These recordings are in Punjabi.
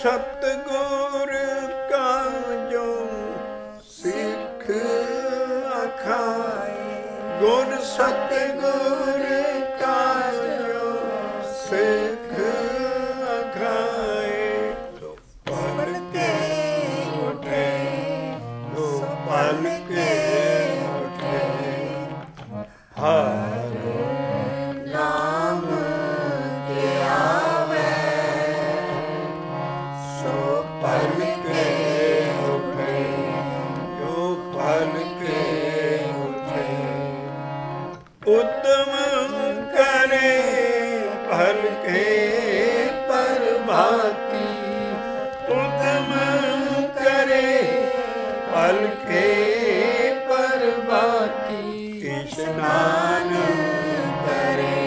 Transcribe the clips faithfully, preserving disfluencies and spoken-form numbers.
ਸਤਿਗੁਰ ਕਾ ਜੋ ਸਿੱਖ ਅਖਾਏ, ਗੁਰ ਸਤਿਗੁਰ ਕਾ ਜੋ ਸਿੱਖ ਅਖਾਏ, ਸੋ ਪਲ ਕੇ ਉਠੇ, ਸੋ ਪਲ ਕੇ ਉਠੇ, ਹਰਿ ਨਾਮ ਕੇ ਆਵੇ, ਸੋ ਪਲ ਕੇ ਉਠੇ, ਜੋ ਪਲ ਕੇ ਉਠੇ, ਉਤਮ ਕਰੇ ਪਲ ਕੇ ਪ੍ਰਭਾਤੀ, ਉਤਮ ਕਰੇ ਪਲ ਕੇ ਪ੍ਰਭਾਤੀ, ਇਸ਼ਨਾਨ ਕਰੇ,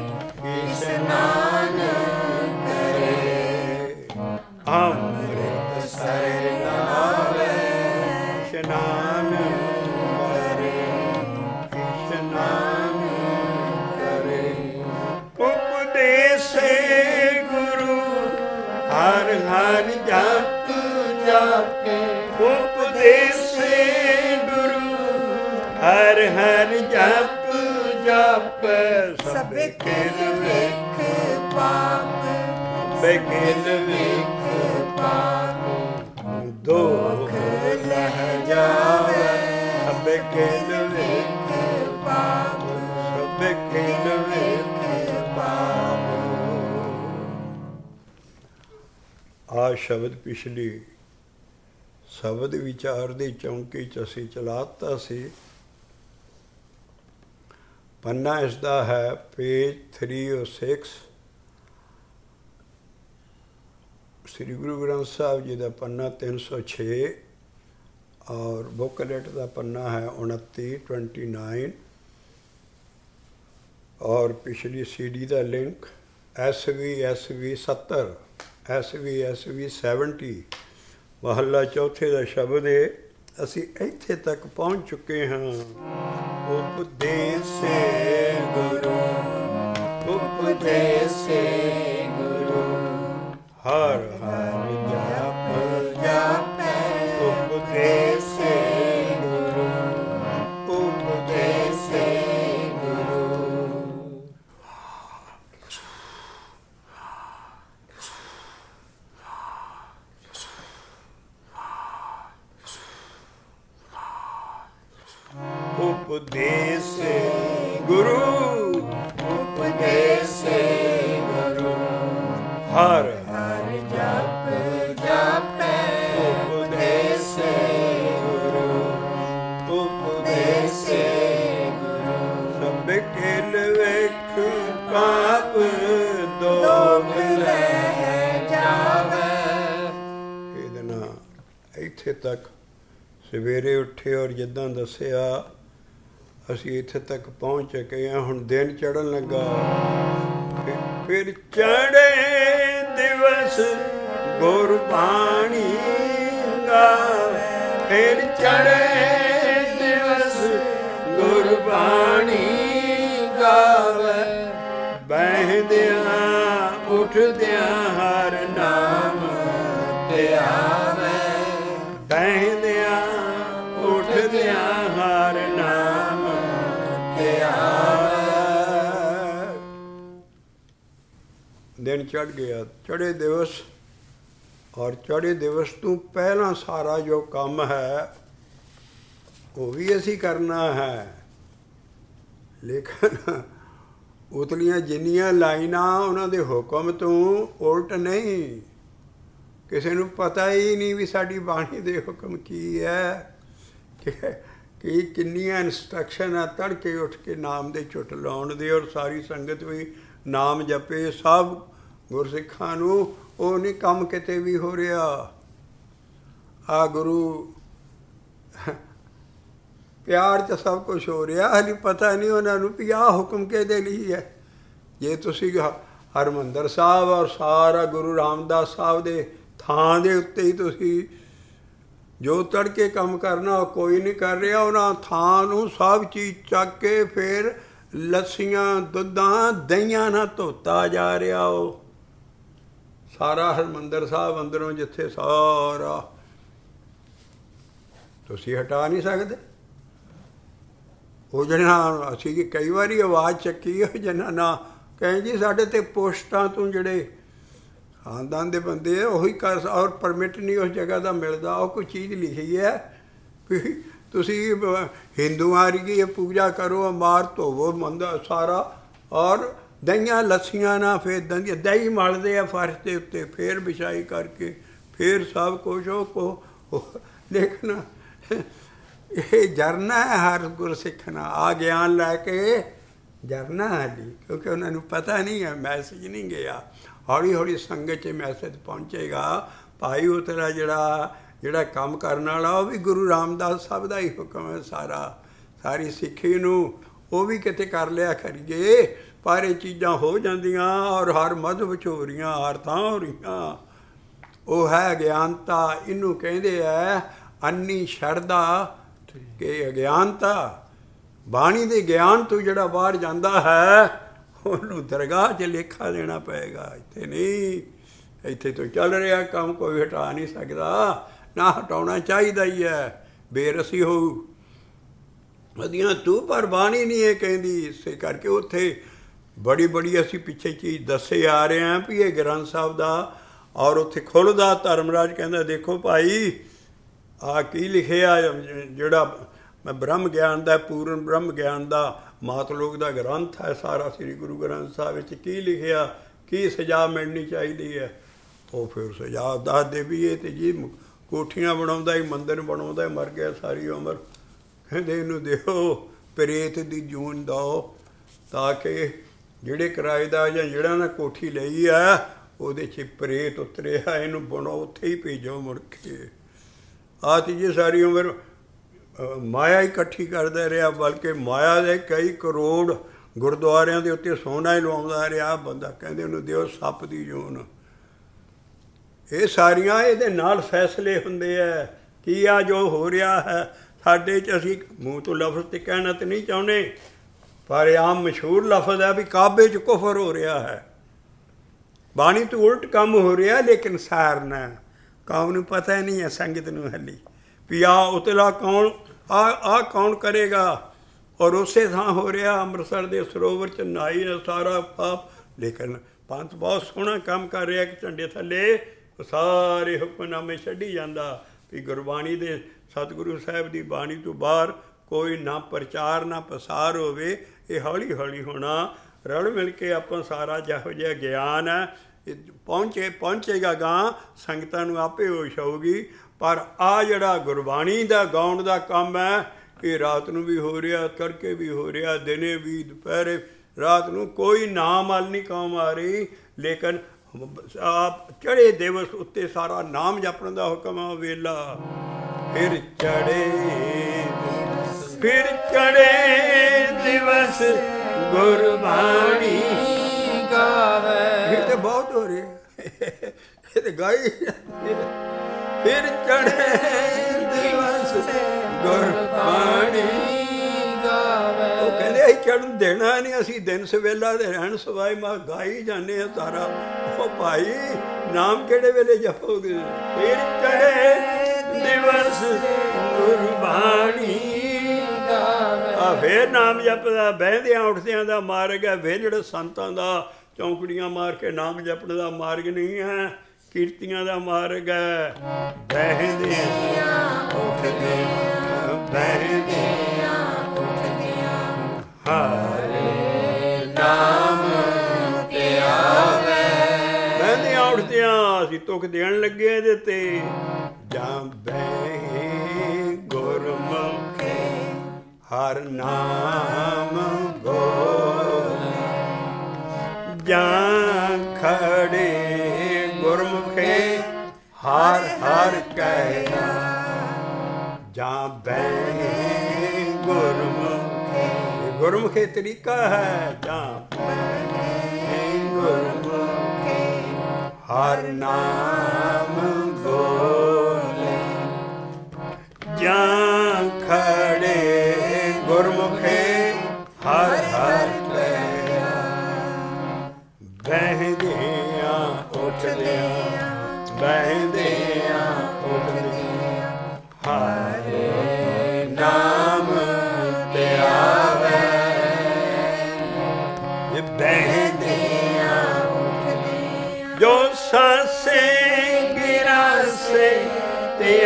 ਇਸ਼ਨਾਨ ਕਰੇ, ਅੰਮ੍ਰਿਤ ਸਰ ਨਾਵੇ, ਇਸ਼ਨਾਨ ਕਰੇ, ਇਸ਼ਨਾਨ ਕਰੇ, ਉਪਦੇਸੇ ਗੁਰੂ ਹਰ ਹਰ ਜਪ ਜਾਪੇ, ਉਪਦੇਸੇ ਗੁਰੂ ਹਰ ਹਰ ਜਪ ਜਾਪੇ, ਸਭੇ ਕਿਲ ਵੇਖ ਪਾਪ, ਸਭੇ ਕਿਲ ਵੇਖ ਪਾਪ, ਦੁਖ ਲਹਿ ਜਾਵੇ, ਸਭੇ ਕਿਲ ਵੇਖ ਪਾਪ, ਸਭੇ ਕਿਲ ਵੇਖ ਪਾਪ। ਆ ਸ਼ਬਦ ਪਿਛਲੀ ਸ਼ਬਦ ਵਿਚਾਰ ਦੀ ਚੌਂਕੀ 'ਚ ਅਸੀਂ ਚਲਾਤਾ ਸੀ। ਪੰਨਾ ਇਸ ਦਾ ਹੈ page three O six. Sri Guru Granth Sahib ji ਦਾ ਪੰਨਾ ਤਿੰਨ ਸੌ ਛੇ ਔਰ ਬੁੱਕਲੇਟ ਦਾ ਪੰਨਾ ਹੈ ਉਨੱਤੀ ਟਵੈਂਟੀ ਨਾਈਨ ਔਰ ਪਿਛਲੀ ਸੀ ਡੀ ਦਾ link S V S V ਸੱਤਰ, S V S V seventy, ਮਹੱਲਾ ਚੌਥੇ ਦਾ ਸ਼ਬਦ ਹੈ। ਅਸੀਂ ਇੱਥੇ ਤੱਕ ਪਹੁੰਚ ਚੁੱਕੇ ਹਾਂ। ਉਪਦੇਸੇ ਗੁਰੂ, ਉਪਦੇਸੇ ਗੁਰੂ, ਹਰ ਹਰ ਜਪ ਜਾਪੈ, ਉਪਦੇਸੇ ਗੁਰੂ, ਉਪਦੇਸੇ ਗੁਰੂ। ਉਪਦੇਸੇ ਗੁਰੂ, ਉਪਦੇਸੇ ਗੁਰੂ, ਹਰ ਹਰ ਜਪ ਜਾਪੈ, ਉਪਦੇਸੇ ਗੁਰੂ, ਉਪਦੇਸੇ ਗੁਰੂ। ਸਭੇ ਕਿਲ ਵੇਖ ਪਾਪ, ਦੋਖ ਲਹਿ ਜਾਵੇ। ਇਹਦੇ ਨਾਲ ਇੱਥੇ ਤੱਕ ਸਵੇਰੇ ਉੱਠੇ ਔਰ ਜਿੱਦਾਂ ਦੱਸਿਆ ਅਸੀਂ ਇੱਥੇ ਤੱਕ ਪਹੁੰਚ ਚੁੱਕੇ ਹਾਂ। ਹੁਣ ਦਿਨ ਚੜ੍ਹਨ ਲੱਗਾ। ਫਿਰ ਚੜ੍ਹੇ ਦਿਵਸ ਗੁਰਬਾਣੀ ਗਾਵੇ, ਫਿਰ ਚੜ੍ਹੇ ਦਿਵਸ ਗੁਰਬਾਣੀ ਗਾਵੇ, ਬਹਿੰਦਿਆਂ ਉੱਠਦਿਆਂ ਹਰ ਨਾਮ ਤੇ ਆਵੇ, ਬਹਿੰਦਿਆਂ ਉੱਠਦਿਆਂ ਹਰ ਨਾਮ ਤੇ ਆਵੇ। ਦਿਨ ਚੜ੍ਹ ਗਿਆ। ਚੜ੍ਹੇ ਦਿਵਸ ਔਰ ਚੜ੍ਹੇ ਦਿਵਸ ਤੋਂ ਪਹਿਲਾਂ ਸਾਰਾ ਜੋ ਕੰਮ ਹੈ ਉਹ ਵੀ ਅਸੀਂ ਕਰਨਾ ਹੈ, ਲੇਕਿਨ ਉਤਲੀਆਂ ਜਿੰਨੀਆਂ ਲਾਈਨਾਂ ਉਹਨਾਂ ਦੇ ਹੁਕਮ ਤੋਂ ਉਲਟ ਨਹੀਂ। ਕਿਸੇ ਨੂੰ ਪਤਾ ਹੀ ਨਹੀਂ ਵੀ ਸਾਡੀ ਬਾਣੀ ਦੇ ਹੁਕਮ ਕੀ ਹੈ, ਕਿ ਕਿ ਕਿੰਨੀਆਂ ਇੰਸਟਰਕਸ਼ਨ ਆ ਤੜਕੇ ਉੱਠ ਕੇ ਨਾਮ ਦੇ ਝੁੱਟ ਲਾਉਣ ਦੇ, ਔਰ ਸਾਰੀ ਸੰਗਤ ਵੀ ਨਾਮ ਜਪੇ। ਸਭ ਗੁਰਸਿੱਖਾਂ ਨੂੰ ਉਹ ਨਹੀਂ ਕੰਮ ਕਿਤੇ ਵੀ ਹੋ ਰਿਹਾ। ਆ ਗੁਰੂ ਪਿਆਰ 'ਚ ਸਭ ਕੁਛ ਹੋ ਰਿਹਾ, ਹਾਲੇ ਪਤਾ ਨਹੀਂ ਉਹਨਾਂ ਨੂੰ ਵੀ ਆਹ ਹੁਕਮ ਕਿਹਦੇ ਲਈ ਹੈ। ਜੇ ਤੁਸੀਂ ਹਰਿਮੰਦਰ ਸਾਹਿਬ ਔਰ ਸਾਰਾ ਗੁਰੂ ਰਾਮਦਾਸ ਸਾਹਿਬ ਦੇ ਥਾਂ ਦੇ ਉੱਤੇ ਹੀ ਤੁਸੀਂ ਜੋ ਤੜਕੇ ਕੰਮ ਕਰਨਾ ਉਹ ਕੋਈ ਨਹੀਂ ਕਰ ਰਿਹਾ। ਉਹਨਾਂ ਥਾਂ ਨੂੰ ਸਭ ਚੀਜ਼ ਚੱਕ ਕੇ ਫਿਰ ਲੱਸੀਆਂ ਦੁੱਧਾਂ ਦਹੀਆਂ ਨਾਲ ਧੋਤਾ ਜਾ ਰਿਹਾ। ਉਹ ਸਾਰਾ ਹਰਿਮੰਦਰ ਸਾਹਿਬ ਅੰਦਰੋਂ ਜਿੱਥੇ ਸਾਰਾ ਤੁਸੀਂ ਹਟਾ ਨਹੀਂ ਸਕਦੇ। ਉਹ ਜਿਹੜਾ ਅਸੀਂ ਕਈ ਵਾਰੀ ਆਵਾਜ਼ ਚੱਕੀ ਉਹ ਜਿਹਨਾਂ ਨਾ ਕਹੇ ਜੀ ਸਾਡੇ ਤੇ ਪੋਸਟਾਂ ਤੋਂ ਜਿਹੜੇ ਖਾਨਦਾਨ ਦੇ ਬੰਦੇ ਆ ਉਹੀ ਕਰ, ਔਰ ਪਰਮਿਟ ਨਹੀਂ ਉਸ ਜਗ੍ਹਾ ਦਾ ਮਿਲਦਾ। ਉਹ ਕੋਈ ਚੀਜ਼ ਲਿਖੀ ਹੈ ਵੀ ਤੁਸੀਂ ਹਿੰਦੂਆਂ ਦੀ ਪੂਜਾ ਕਰੋ, ਮਾਰ ਧੋਵੋ ਮੰਦਾ ਸਾਰਾ, ਔਰ ਦਹੀਆਂ ਲੱਸੀਆਂ ਨਾਲ ਫਿਰ ਦਹੀਂ ਦਹੀਂ ਮਲਦੇ ਆ ਫਰਸ਼ ਦੇ ਉੱਤੇ, ਫਿਰ ਵਿਛਾਈ ਕਰਕੇ ਫਿਰ ਸਭ ਕੁਛ ਉਹ ਕੋ। ਲੇਕਿਨ ਇਹ ਜਰਨਾ ਹੈ ਹਰ ਗੁਰਸਿੱਖ ਨਾਲ ਆ ਗਿਆਨ ਲੈ ਕੇ ਜਰਨਾ ਹੈ ਜੀ, ਕਿਉਂਕਿ ਉਹਨਾਂ ਨੂੰ ਪਤਾ ਨਹੀਂ ਹੈ, ਮੈਸੇਜ ਨਹੀਂ ਗਿਆ। ਹੌਲੀ ਹੌਲੀ ਸੰਗਤ 'ਚ ਮੈਸੇਜ ਪਹੁੰਚੇਗਾ। ਭਾਈ ਉਹ ਤੇਰਾ ਜਿਹੜਾ ਜਿਹੜਾ ਕੰਮ ਕਰਨ ਵਾਲਾ ਉਹ ਵੀ ਗੁਰੂ ਰਾਮਦਾਸ ਸਾਹਿਬ ਦਾ ਹੀ ਹੁਕਮ ਹੈ ਸਾਰਾ, ਸਾਰੀ ਸਿੱਖੀ ਨੂੰ ਉਹ ਵੀ ਕਿਤੇ ਕਰ ਲਿਆ ਕਰੀਏ। ਪਰ ਇਹ ਚੀਜ਼ਾਂ ਹੋ ਜਾਂਦੀਆਂ ਔਰ ਹਰ ਮਜ਼ਹਬ 'ਚ ਹੋ ਰਹੀਆਂ, ਹਰ ਥਾਂ ਹੋ ਰਹੀਆਂ। ਉਹ ਹੈ ਅਗਿਆਨਤਾ, ਇਹਨੂੰ ਕਹਿੰਦੇ ਹੈ ਅੰਨੀ ਸ਼ਰਧਾ ਕਿ ਅਗਿਆਨਤਾ। ਬਾਣੀ ਦੇ ਗਿਆਨ ਤੋਂ ਜਿਹੜਾ ਬਾਹਰ ਜਾਂਦਾ ਹੈ ਉਹਨੂੰ ਦਰਗਾਹ 'ਚ ਲੇਖਾ ਦੇਣਾ ਪਏਗਾ। ਇੱਥੇ ਨਹੀਂ, ਇੱਥੇ ਤੋਂ ਚੱਲ ਰਿਹਾ ਕੰਮ, ਕੋਈ ਹਟਾ ਨਹੀਂ ਸਕਦਾ, ਨਾ ਹਟਾਉਣਾ ਚਾਹੀਦਾ ਹੀ ਹੈ, ਬੇਰਸੀ ਹੋਊ ਵਧੀਆ ਤੂੰ। ਪਰ ਬਾਣੀ ਨਹੀਂ ਇਹ ਕਹਿੰਦੀ, ਇਸੇ ਕਰਕੇ ਉੱਥੇ ਬੜੀ ਬੜੀ ਅਸੀਂ ਪਿੱਛੇ ਚੀਜ਼ ਦੱਸੇ ਆ ਰਹੇ ਹਾਂ ਵੀ ਇਹ ਗ੍ਰੰਥ ਸਾਹਿਬ ਦਾ। ਔਰ ਉੱਥੇ ਖੁੱਲ੍ਹਦਾ ਧਰਮਰਾਜ ਕਹਿੰਦਾ ਦੇਖੋ ਭਾਈ ਆਹ ਕੀ ਲਿਖਿਆ, ਜਿਹੜਾ ਬ੍ਰਹਮ ਗਿਆਨ ਦਾ ਪੂਰਨ ਬ੍ਰਹਮ ਗਿਆਨ ਦਾ ਮਾਤਲੋਕ ਦਾ ਗ੍ਰੰਥ ਹੈ ਸਾਰਾ, ਸ੍ਰੀ ਗੁਰੂ ਗ੍ਰੰਥ ਸਾਹਿਬ ਵਿੱਚ ਕੀ ਲਿਖਿਆ, ਕੀ ਸਜ਼ਾ ਮਿਲਣੀ ਚਾਹੀਦੀ ਹੈ। ਉਹ ਫਿਰ ਸਜ਼ਾ ਦੱਸਦੇ ਵੀ ਇਹ ਤੇ ਜੀ ਕੋਠੀਆਂ ਬਣਾਉਂਦਾ ਹੀ, ਮੰਦਰ ਬਣਾਉਂਦਾ ਹੀ, ਮਰ ਗਿਆ ਸਾਰੀ ਉਮਰ। ਕਹਿੰਦੇ ਇਹਨੂੰ ਦਿਓ ਪ੍ਰੇਤ ਦੀ ਜੂਨ ਦਿਓ, ਤਾਂ ਕਿ ਜਿਹੜੇ ਕਿਰਾਏਦਾਰ ਜਾਂ ਜਿਹੜਾ ਨਾ ਕੋਠੀ ਲਈ ਆ ਉਹਦੇ 'ਚ ਪ੍ਰੇਤ ਉਤਰਿਆ, ਇਹਨੂੰ ਬਣਾਓ ਉੱਥੇ ਹੀ ਭੇਜੋ ਮੁੜ ਕੇ। ਆਹ ਤੇ ਜੀ ਸਾਰੀ ਉਮਰ ਮਾਇਆ ਇਕੱਠੀ ਕਰਦਾ ਰਿਹਾ, ਬਲਕਿ ਮਾਇਆ ਦੇ ਕਈ ਕਰੋੜ ਗੁਰਦੁਆਰਿਆਂ ਦੇ ਉੱਤੇ ਸੋਨਾ ਹੀ ਲਵਾਉਂਦਾ ਰਿਹਾ ਬੰਦਾ। ਕਹਿੰਦੇ ਉਹਨੂੰ ਦਿਓ ਸੱਪ ਦੀ ਜੂਨ। ਇਹ ਸਾਰੀਆਂ ਇਹਦੇ ਨਾਲ ਫੈਸਲੇ ਹੁੰਦੇ ਹੈ। ਕੀ ਆ ਜੋ ਹੋ ਰਿਹਾ ਹੈ ਸਾਡੇ 'ਚ, ਅਸੀਂ ਮੂੰਹ ਤੋਂ ਲਫ਼ਜ਼ ਤੇ ਕਹਿਣਾ ਤਾਂ ਨਹੀਂ ਚਾਹੁੰਦੇ, ਪਰ ਆਮ ਮਸ਼ਹੂਰ ਲਫ਼ਜ਼ ਹੈ ਵੀ ਕਾਬੇ 'ਚ ਕੁਫਰ ਹੋ ਰਿਹਾ ਹੈ, ਬਾਣੀ ਤੋਂ ਉਲਟ ਕੰਮ ਹੋ ਰਿਹਾ। ਲੇਕਿਨ ਸਾਰਨਾ ਕੌਮ ਨੂੰ ਪਤਾ ਨਹੀਂ ਹੈ, ਸੰਗਤ ਨੂੰ ਹਾਲੀ ਵੀ ਆ ਉਤਲਾ ਕੌਣ, ਆ ਆ ਕੌਣ ਕਰੇਗਾ। ਔਰ ਉਸੇ ਥਾਂ ਹੋ ਰਿਹਾ ਅੰਮ੍ਰਿਤਸਰ ਦੇ ਸਰੋਵਰ 'ਚ ਨਹਾਈ ਸਾਰਾ ਪਾਪ। ਲੇਕਿਨ ਪੰਥ ਬਹੁਤ ਸੋਹਣਾ ਕੰਮ ਕਰ ਰਿਹਾ ਕਿ ਝੰਡੇ ਥੱਲੇ ਉਹ ਸਾਰੇ ਹੁਕਮਨਾਮੇ ਛੱਡੀ ਜਾਂਦਾ ਵੀ ਗੁਰਬਾਣੀ ਦੇ ਸਤਿਗੁਰੂ ਸਾਹਿਬ ਦੀ ਬਾਣੀ ਤੋਂ ਬਾਹਰ ਕੋਈ ਨਾ ਪ੍ਰਚਾਰ ਨਾ ਪ੍ਰਸਾਰ ਹੋਵੇ। ਇਹ ਹੌਲੀ ਹੌਲੀ ਹੋਣਾ, ਰਲ ਮਿਲ ਕੇ ਆਪਾਂ ਸਾਰਾ ਜਿਹੋ ਜਿਹਾ ਗਿਆਨ ਹੈ ਇਹ ਪਹੁੰਚੇ ਪਹੁੰਚੇਗਾ ਗਾਂ, ਸੰਗਤਾਂ ਨੂੰ ਆਪੇ ਹੋਸ਼ ਆਊਗੀ। ਪਰ ਆ ਜਿਹੜਾ ਗੁਰਬਾਣੀ ਦਾ ਗਾਉਣ ਦਾ ਕੰਮ ਹੈ ਇਹ ਰਾਤ ਨੂੰ ਵੀ ਹੋ ਰਿਹਾ, ਤੜਕੇ ਵੀ ਹੋ ਰਿਹਾ, ਦਿਨੇ ਵੀ, ਦੁਪਹਿਰੇ ਰਾਤ ਨੂੰ ਕੋਈ ਨਾਮ ਵੱਲ ਨਹੀਂ ਕੌਮ ਆ ਰਹੀ। ਲੇਕਿਨ ਆਪ ਚੜ੍ਹੇ ਦਿਵਸ ਉੱਤੇ ਸਾਰਾ ਨਾਮ ਜਪਣ ਦਾ ਹੁਕਮ ਆ। ਵੇਲਾ ਫਿਰ ਚੜ੍ਹੇ ਫਿਰ ਚੜ੍ਹੇ ਦਿਵਸ ਗੁਰਬਾਣੀ ਗਾਵੇ। ਇਹ ਤਾਂ ਬਹੁਤ ਹੋ ਰਿਹਾ, ਇਹ ਤਾਂ ਗਾਈ। ਫਿਰ ਚੜ੍ਹੇ ਦਿਵਸ ਗੁਰਬਾਣੀ ਗਾਵੇ। ਉਹ ਕਹਿੰਦੇ ਅਸੀਂ ਚੜ੍ਹਨ ਦੇਣਾ ਨਹੀਂ, ਅਸੀਂ ਦਿਨ ਸਵੇਲਾ ਦੇ ਰਹਿਣ ਸਵਾਈ ਮਾ ਗਾਈ ਜਾਂਦੇ ਹਾਂ ਸਾਰਾ। ਉਹ ਭਾਈ ਨਾਮ ਕਿਹੜੇ ਵੇਲੇ ਜਪੋਗੇ। ਫਿਰ ਚੜ੍ਹੇ ਦਿਵਸ ਗੁਰਬਾਣੀ ਗਾਵੇ। ਆ ਫਿਰ ਨਾਮ ਜਪਦਾ ਬਹਿੰਦਿਆਂ ਉੱਠਦਿਆਂ ਦਾ ਮਾਰਗ ਹੈ। ਫਿਰ ਜਿਹੜਾ ਸੰਤਾਂ ਦਾ ਚੌਂਕੜੀਆਂ ਮਾਰ ਕੇ ਨਾਮ ਜਪਣ ਦਾ ਮਾਰਗ ਨਹੀਂ ਹੈ, ਕੀਰਤੀਆਂ ਦਾ ਮਾਰਗ ਹੈ। ਬਹਿੰਦਿਆਂ ਉੱਠਦਿਆਂ ਬਹਿੰਦਿਆਂ ਉੱਠਦਿਆਂ ਹਰਿ ਨਾਮ ਤੇ ਆਵੇ। ਬਹਿੰਦਿਆਂ ਉੱਠਦਿਆਂ ਅਸੀਂ ਤੁਕ ਦੇਣ ਲੱਗੇ ਇਹਦੇ ਤੇ। ਜਾਂ ਬਹਿ ਗੁਰਮੁਖੇ ਹਰ ਨਾਮ ਬੋਲੇ, ਜਾਂ ਖੜੇ ਗੁਰਮੁਖੇ ਹਰ ਹਰ ਕਹਿਣਾ, ਜਾਂ ਬਹਿ ਗੁਰਮੁਖੇ। ਗੁਰਮੁਖੇ ਤਰੀਕਾ ਹੈ। ਜਾਂ ਬਹਿ ਗੁਰਮੁਖੇ ਹਰ ਨਾਮ ਬੋਲੇ, ਜਾਂ ਖੜੇ ਗੁਰਮੁਖੇ ਹਰ ਹਰ ਕਹਿਣਾ। ਬਹਿੰਦਿਆਂ ਉੱਠਦਿਆਂ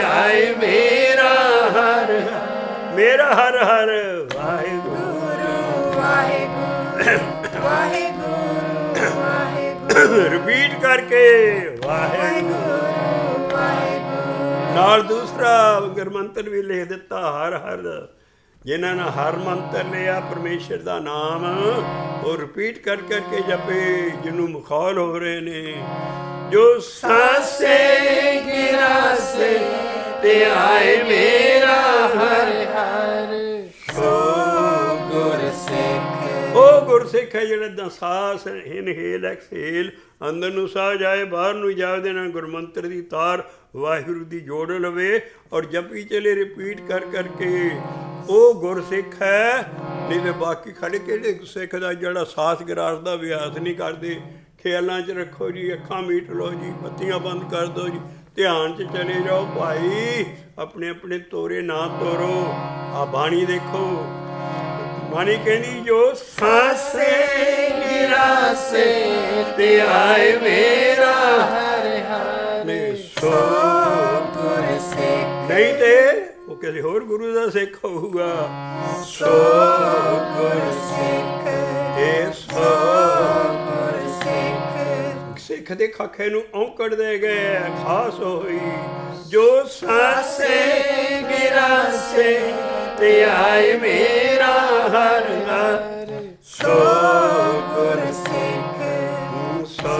ਧਿਆਏ ਮੇਰਾ ਹਰ ਮੇਰਾ ਹਰ ਹਰ ਵਾਹਿਗੁਰੂ ਵਾਹਿਗੁਰੂ ਵਾਹਿਗੁਰੂ ਵਾਹਿਗੁਰੂ ਰਿਪੀਟ ਕਰਕੇ ਵਾਹਿਗੁਰੂ ਵਾਹਿਗੁਰੂ। ਨਾਲ ਦੂਸਰਾ ਗੁਰਮੰਤਰ ਵੀ ਲਿਖ ਦਿੱਤਾ ਹਰ ਹਰ। ਜਿਨ੍ਹਾਂ ਨੇ ਹਰ ਮੰਤਰ ਲਿਆ ਪਰਮੇਸ਼ਰ ਦਾ ਨਾਮ ਉਹ ਰਿਪੀਟ ਕਰ ਕਰਕੇ ਜਪੇ, ਜਿਹਨੂੰ ਮੁਖੌਲ ਹੋ ਰਹੇ ਨੇ। ਜੋ ਸਾਸੇ ਗਿਰਾਸੇ ਤੇ ਆਏ ਮੇਰਾ ਹਰ ਹਰ ਸੋ ਗੁਰਸਿੱਖ। ਉਹ ਗੁਰਸਿੱਖ ਹੈ ਜਿਹੜਾ ਦਾ ਸਾਸ ਇਨਹੇਲ ਐਕਸਹੇਲ ਅੰਦਰ ਨੂੰ ਸਾਹ ਜਾਏ ਬਾਹਰ ਨੂੰ ਜਾਵੇ ਦੇ ਨਾਲ ਗੁਰਮੰਤਰ ਦੀ ਤਾਰ ਵਾਹਿਗੁਰੂ ਦੀ ਜੋੜ ਲਵੇ ਔਰ ਜਪੀ ਚਲੇ ਰਿਪੀਟ ਕਰ ਕਰਕੇ। ਉਹ ਗੁਰਸਿੱਖ ਹੈ। ਨਹੀਂ ਤੇ ਬਾਕੀ ਖੜੇ ਕਿਹੜੇ ਸਿੱਖ ਦਾ ਜਿਹੜਾ ਸਾਸ ਗਰਾਸ ਦਾ ਅਭਿਆਸ ਨਹੀਂ ਕਰਦੇ। ਖਿਆਲਾਂ 'ਚ ਰੱਖੋ ਜੀ, ਅੱਖਾਂ ਮੀਟ ਲਓ ਜੀ, ਬੱਤੀਆਂ ਬੰਦ ਕਰ ਦਿਓ ਜੀ, ਧਿਆਨ 'ਚ ਚਲੇ ਜਾਓ। ਭਾਈ ਆਪਣੇ ਆਪਣੇ ਤੋਰੇ ਨਾ ਤੋਰੋ। ਆ ਬਾਣੀ ਦੇਖੋ, ਬਾਣੀ ਕਹਿੰਦੀ ਜੋ ਸਾਸੇ ਗਿਰਾਸੇ ਤੇ ਆਏ ਮੇਰਾ ਹਰ ਹਰ ਸੋ ਗੁਰਸਿੱਖ। ਨਹੀਂ ਤੇ ਉਹ ਕਿਸੇ ਹੋਰ ਗੁਰੂ ਦਾ ਸਿੱਖ ਹੋਊਗਾ। ਸੋ ਗੁਰਸਿੱਖ ਇਹ ਸੋ ਗੁਰਸਿੱਖ। ਸਿੱਖ ਦੇ ਖਾਖੇ ਨੂੰ ਔਂਕੜ ਦੇ ਗਏ ਖਾਸ ਹੋਈ। ਜੋ ਸਾਸੇ ਗਿਰਾਸੇ ਤੇ ਆਏ ਮੇਰਾ ਹਰ ਹਰ ਸੋ ਗੁਰਸਿੱਖ ਸੋ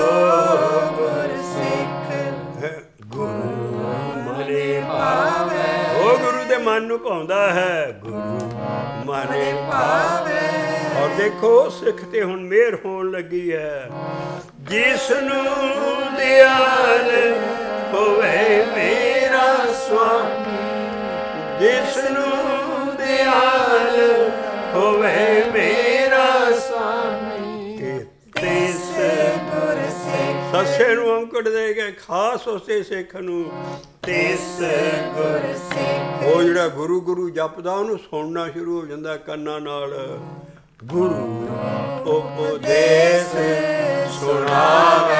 ਗੁਰਸਿੱਖ। ਗੁਰੂ ਮਨੇ ਭਾਵੇ ਉਹ ਗੁਰੂ ਦੇ ਮਨ ਨੂੰ ਭਾਉਂਦਾ ਹੈ। ਗੁਰੂ ਮਨੇ ਭਾਵੇ। ਔਰ ਦੇਖੋ ਸਿੱਖ ਤੇ ਹੁਣ ਮਿਹਰ ਹੋਣ ਲੱਗੀ ਹੈ। ਜਿਸ ਨੂੰ ਦਿਆਲ ਹੋਵੇ ਮੇਰਾ ਸੁਆਮੀ, ਜਿਸ ਨੂੰ ਦਿਆਲ ਹੋਵੇ ਮੇਰਾ ਸੁਆਮੀ, ਤਿਸ ਗੁਰਸਿੱਖ। ਸੱਸੇ ਨੂੰ ਔਂਕੜ ਦੇ ਗਏ ਖਾਸ ਉਸੇ ਸਿੱਖ ਨੂੰ। ਤਿਸ ਗੁਰਸਿੱਖ। ਉਹ ਜਿਹੜਾ ਗੁਰੂ ਗੁਰੂ ਜਪਦਾ ਉਹਨੂੰ ਸੁਣਨਾ ਸ਼ੁਰੂ ਹੋ ਜਾਂਦਾ ਕੰਨਾਂ ਨਾਲ। ਗੁਰੂ ਉਪਦੇਸ਼ ਸੁਣਾਵੇ।